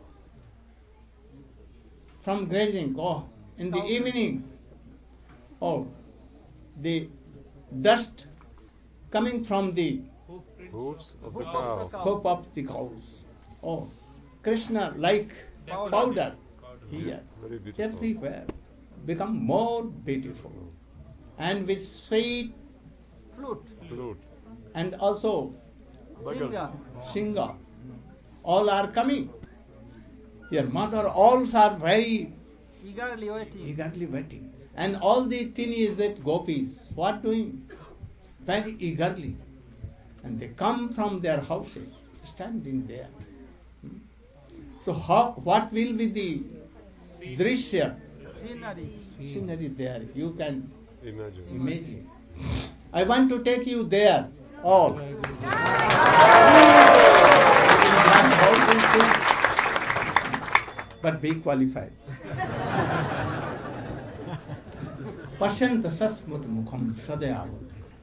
from grazing, oh, in the evening, oh, the dust coming from the Hoofs of the cow. hoof of the cows. Oh, Krishna like powder here, Very beautiful. everywhere, become more beautiful. And with sweet Flute. Flute. and also Singa. Singha, all are coming. Your mother, all are very Eagerly waiting. eagerly waiting. And all the teenage gopis, what doing? Very eagerly. And they come from their houses, standing there. Hmm? So how, what will be the drishya, Scenery. scenery there? You can Imagine. imagine. I want to take you there, all. But be qualified. Pashyanta sasmut mukham sadayava.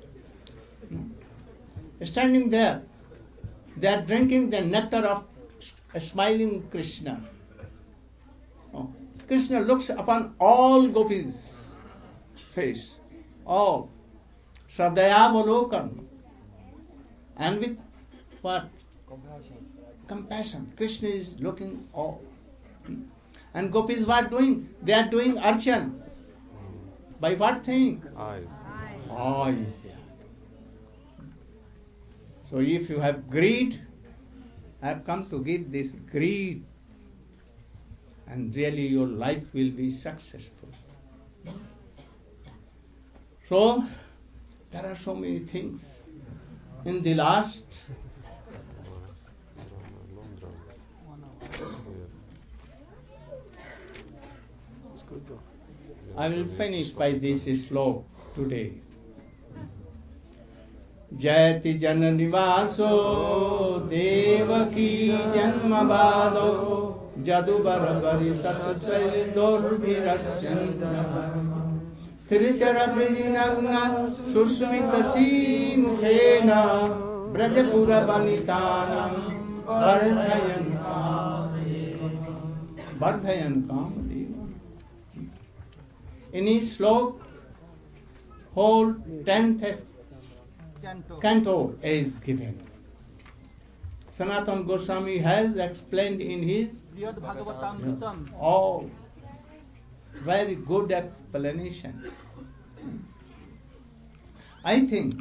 Standing there, they are drinking the nectar of a smiling Krishna. Oh. Krishna looks upon all gopis' face, all sadayavalokan, and with what? Compassion. Compassion. Krishna is looking all. And gopis what doing? They are doing archan. By what thing? Eyes. Eyes. So if you have greed, I have come to give this greed, and really your life will be successful. So there are so many things. In the last I will finish by this sloka today. Jayati Jana Nivaso Devaki Janma Bado Jadu Barabari Satsai Dorbhirasyan Sthirichara Brijinagna Susmitasi Mukhena Brajapura Vanitanam Vardhayan Vardhayan Kamadeva. In his sloka, whole tenth Canto. canto is given. Sanatana Goswami has explained in his Brihad Bhagavatamritam. oh, very good explanation. I think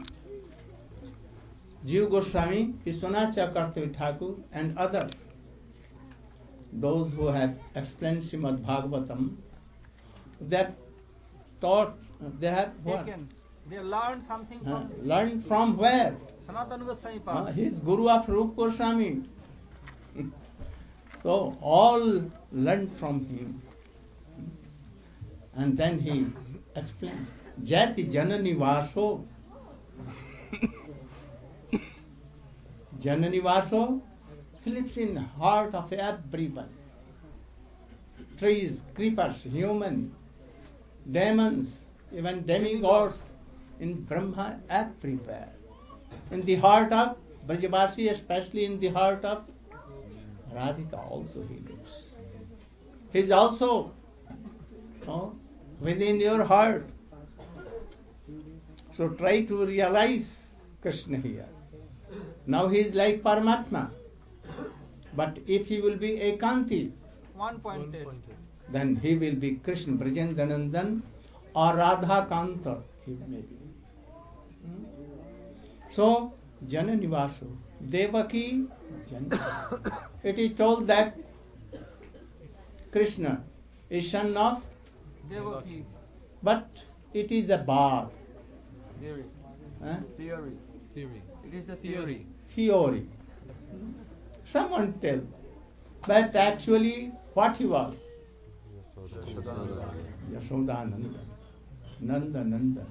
Jiva Goswami, Vishwanath Chakravarti Thakur and others, those who have explained Srimad Bhagavatam, they have taught, they have what? Taken. They have learned something Uh, from learned from where? Sanatana Goswami. Uh, he is Guru of Rupa Goswami. So all learned from him. And then he explains, Jati Janani Vaso. Janani Vaso, he lives in the heart of everyone. Trees, creepers, human, demons, even demigods, in Brahma, everywhere. In the heart of Brajavasi, especially in the heart of Radhika also he lives. He is also oh, within your heart. So try to realize Krishna here. Now he is like Paramatma. But if he will be Ekanti, one point eight. then he will be Krishna Brajendanandan or Radha Kanta. He may be. Hmm? So, Janani Vasu, Devaki Janani. It is told that Krishna is son of Devaki. but it is a bar. Theory. Huh? Theory. Theory. It is a theory. Theory. Someone tell. But actually, what he was? Yashodananda. Nanda Nanda.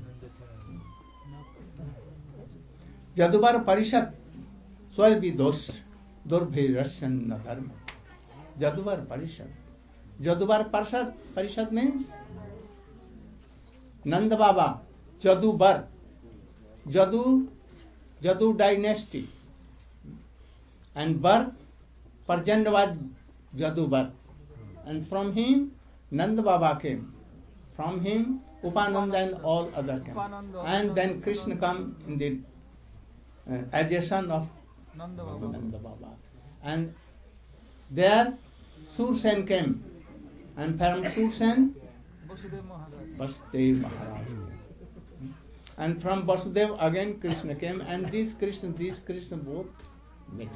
Jadubar Parishad. Swarbi Dosh. Durbhi Rashan Dharma. Jadubar Parishad. Jadubar Parishad. Parishad means Nanda Baba. Jadubar. Jadu. Jadu dynasty. And Bar. Parjanda was Jadubar. And from him, Nanda Baba came. From him, Upananda and all other came. Upananda, And then Krishna come in the uh, as a son of Nanda Baba. Nanda Baba. And there Sursen came. And from Sursen, Vasudev Maharaj. Vasudev Maharaj came. And from Vasudev again Krishna came. And this Krishna, this Krishna both mixed.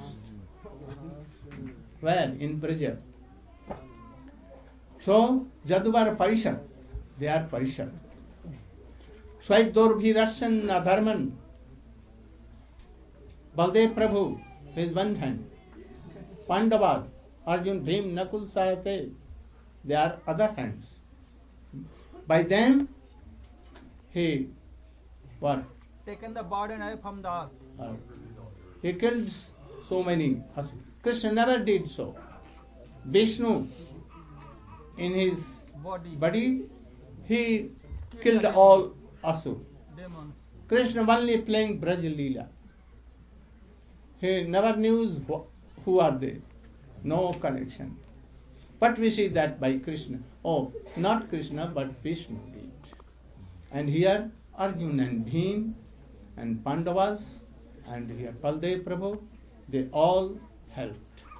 Where? In Braja. So, Jadubar Parishad, they are Parishad. Swaidorbhi Rashan Adharman, Baldev Prabhu, his one hand. Pandavad, Arjun, Bhim, Nakul, Sahate, they are other hands. By them, he, what? Taken the burden away from the earth. Uh, he killed so many. Krishna never did so. Vishnu, in his Body. body, he killed all Asur. Demons. Krishna only playing Braj Leela. He never knew wh- who are they. No connection. But we see that by Krishna. Oh, not Krishna, but Vishnu did. And here Arjuna and Bhim and Pandavas and here Baldev Prabhu, they all helped.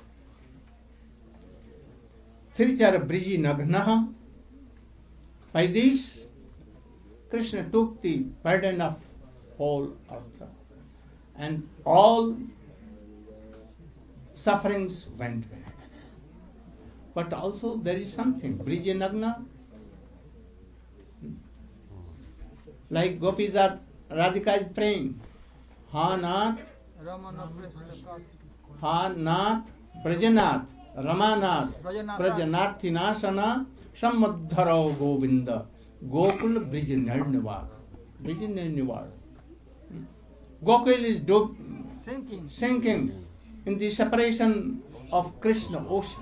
Trichara Briji Nagnaha. By this, Krishna took the burden of whole earth. And all sufferings went away. But also there is something. Briji Nagna. Like Gopis are, Radhika is praying. Ha Nath, Ramana Prestha. Ha Nath, Brajanath, Ramanath, Brajanath. Brajanarthinasana, Samadharo Govinda, Gokul Brijinarnivar. Brijinarnivar. Gokul is do, Sinking. sinking in the separation of Krishna ocean.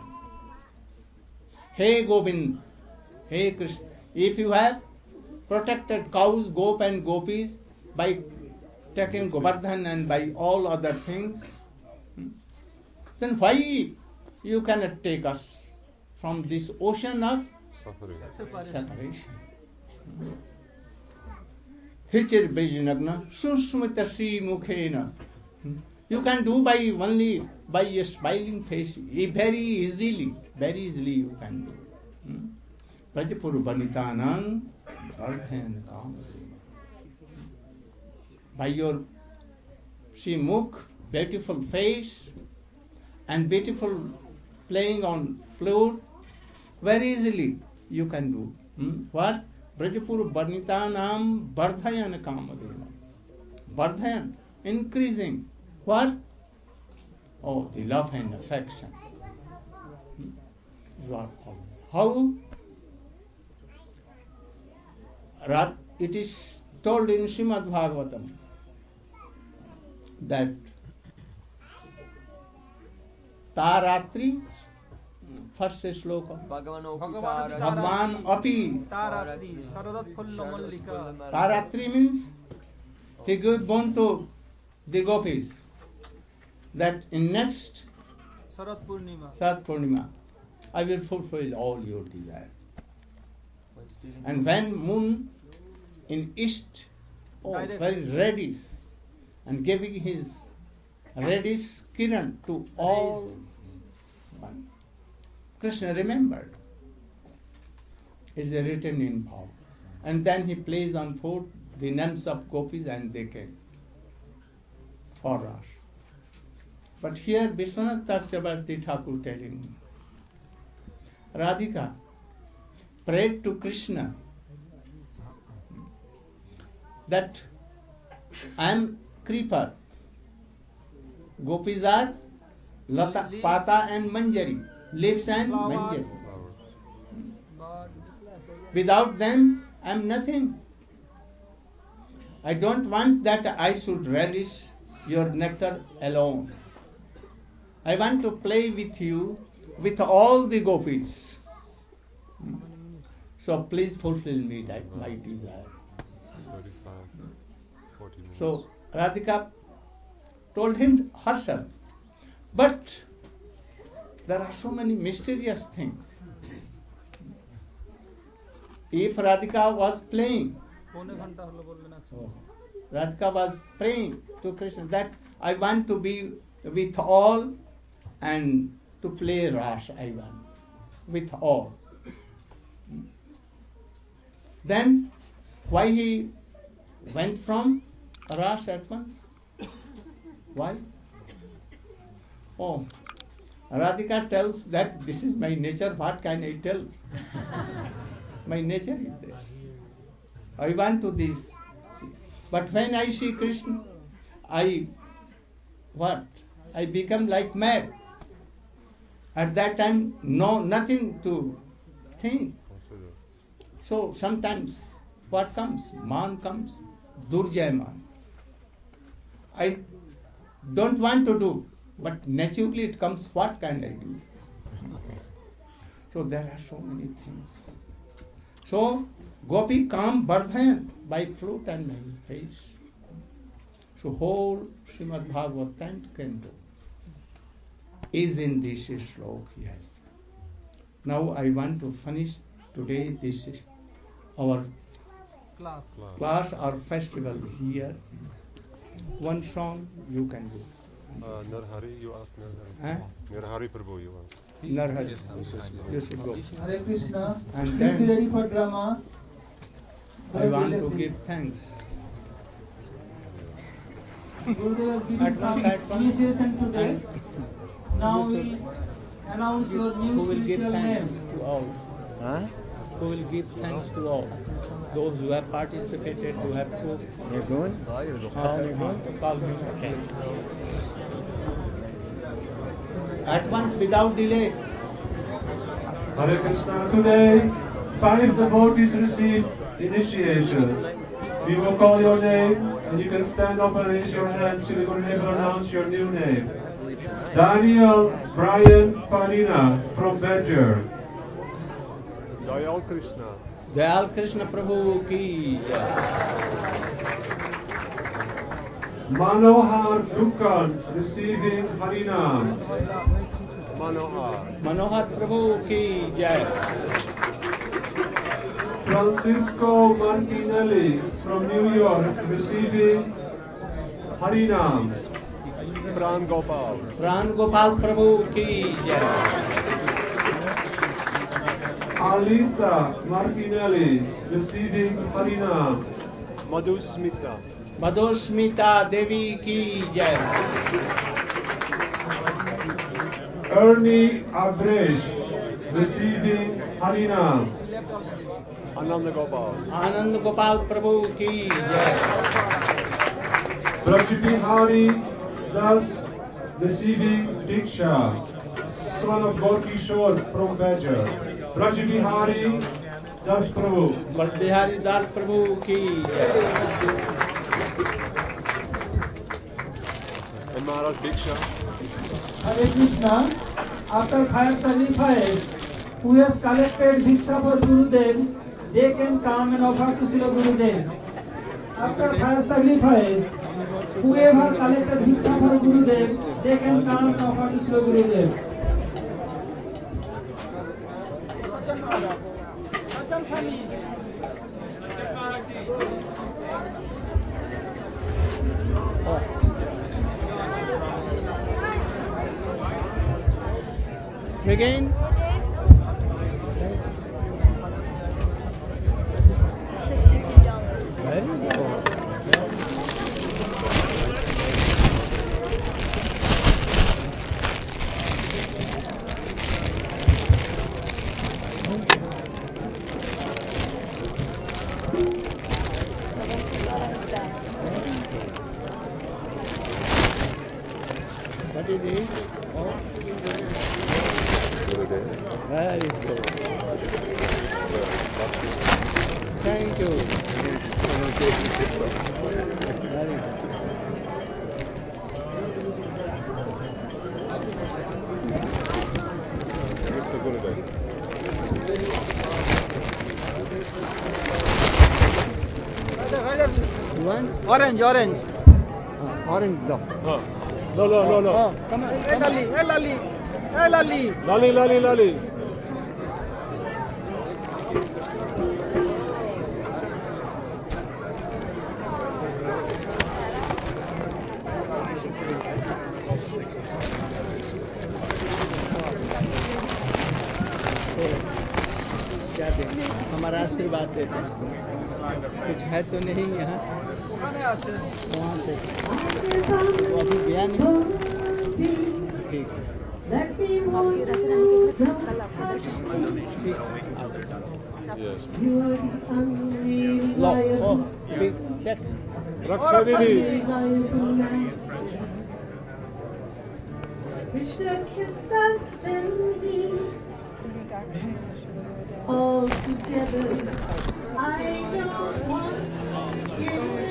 Hey Govind, hey Krishna, if you have protected cows, gop and gopis by taking Govardhan and by all other things, then why you cannot take us from this ocean of Suffering. Separation. separation? Hirchir Bijnagna, Susmitasi Mukhena. You can do by only by a smiling face, very easily, very easily you can do. Prajapur Banitanang, Bardhan Kamadena. By your see mukh, beautiful face, and beautiful playing on flute, very easily you can do. Hmm? What? Brajapur Barnitanam Bardhayan Kamadena. Bardhayan, increasing. What? Oh, the love and affection. Hmm? You are all. How? It is told in Srimad Bhagavatam that Taratri, first sloka, Bhagwan Api. Taratri means he gave born to the gopis. That in next Sarat Purnima, Sarat Purnima, I will fulfill all your desire. And when moon in east, oh, very reddish, and giving his reddish kiran to all one. Krishna remembered. It is written in Bhava. And then he plays on foot the names of gopis and they came for us. But here Vishwanath Chakravarti Thakur telling Radhika prayed to Krishna that I am creeper. Gopis are Lata, Pata and Manjari, leaves and Manjari. Without them, I am nothing. I don't want that I should relish your nectar alone. I want to play with you, with all the gopis. So please fulfill me that my desire. So Radhika told him herself. But there are so many mysterious things. If Radhika was playing, so Radhika was praying to Krishna that I want to be with all and to play Ras I want with all. Then why he went from Ras at once? Why? Oh, Radhika tells that this is my nature, what can I tell? My nature is this. I want to this. But when I see Krishna, I, what? I become like mad. At that time, no, nothing to think. So sometimes what comes? Man comes, Durjay man. I don't want to do, but naturally it comes, what can I do? So there are so many things. So Gopi calm Bardhayan by flute and his face. So whole Srimad Bhagavad tenth canto is in this slok, yes. Now I want to finish today this our class, class or festival here. One song you can do. Uh, Narhari, you asked Narhari. Huh? Narhari Prabhu, you asked. Narhari. Yes, yes, You should go. Hare Krishna. And Please then be ready for drama. I want to Gurudev, give thanks. Gurudev has given At some one side, one- initiation today. and Now you we'll should announce your new who will give spiritual thanks name. to all. Huh? Who will give thanks to all. Those who have participated, who have cooked. You're going? How you're going? to call me. Okay. At once, without delay. Hare Krishna. Today, five devotees received initiation. We will call your name, and you can stand up and raise your hands till the Gurudev will announce your new name. Daniel Brian Farina from Badger. Dayal Krishna. Dayal Krishna Prabhu ki jai. Manohar Dukkan receiving Harinam. Manohar. Manohar Prabhu ki jai. Francisco Martinelli from New York, receiving Harinam. Pran Gopal. Pran Gopal Prabhu ki jai. Alisa Martinelli, receiving Harinam. Madhusmita. Madhusmita Devi ki jai. Ernie Abresh, receiving Harinam. Ananda Gopal. Anand Gopal Prabhu ki jai. Brajbihari Das, receiving Diksha, son of Gaurkishore from Badger. Brajbihari Das Prabhu. Brajbihari Das Prabhu ki jai. And Maharaj Diksha. Hare Krishna. After fire sacrifice, who has collected Diksha for Gurudev, they can come and offer to Srila Gurudev. After fire sacrifice, whoever collected Diksha for Gurudev, they can come and offer to Srila Gurudev. Again. fifty-two dollars. Very good. What is it? Oh. Very good. Thank you. Very good. You want? Orange, orange. Uh, orange block. Oh. No, no, no, no. Oh, come on. Hey, Lali, hey, Lali. Hey, Lali. Lali, Lali, Lali. क्या दें? हमारा आशीर्वाद देते हैं। कुछ है तो नहीं यहाँ? वहाँ से। वो अभी गया नहीं? ठीक है। ठीक। Yes. Lock. Oh, big check. Rakshadini. Krishna kissed us and we all together. I don't want it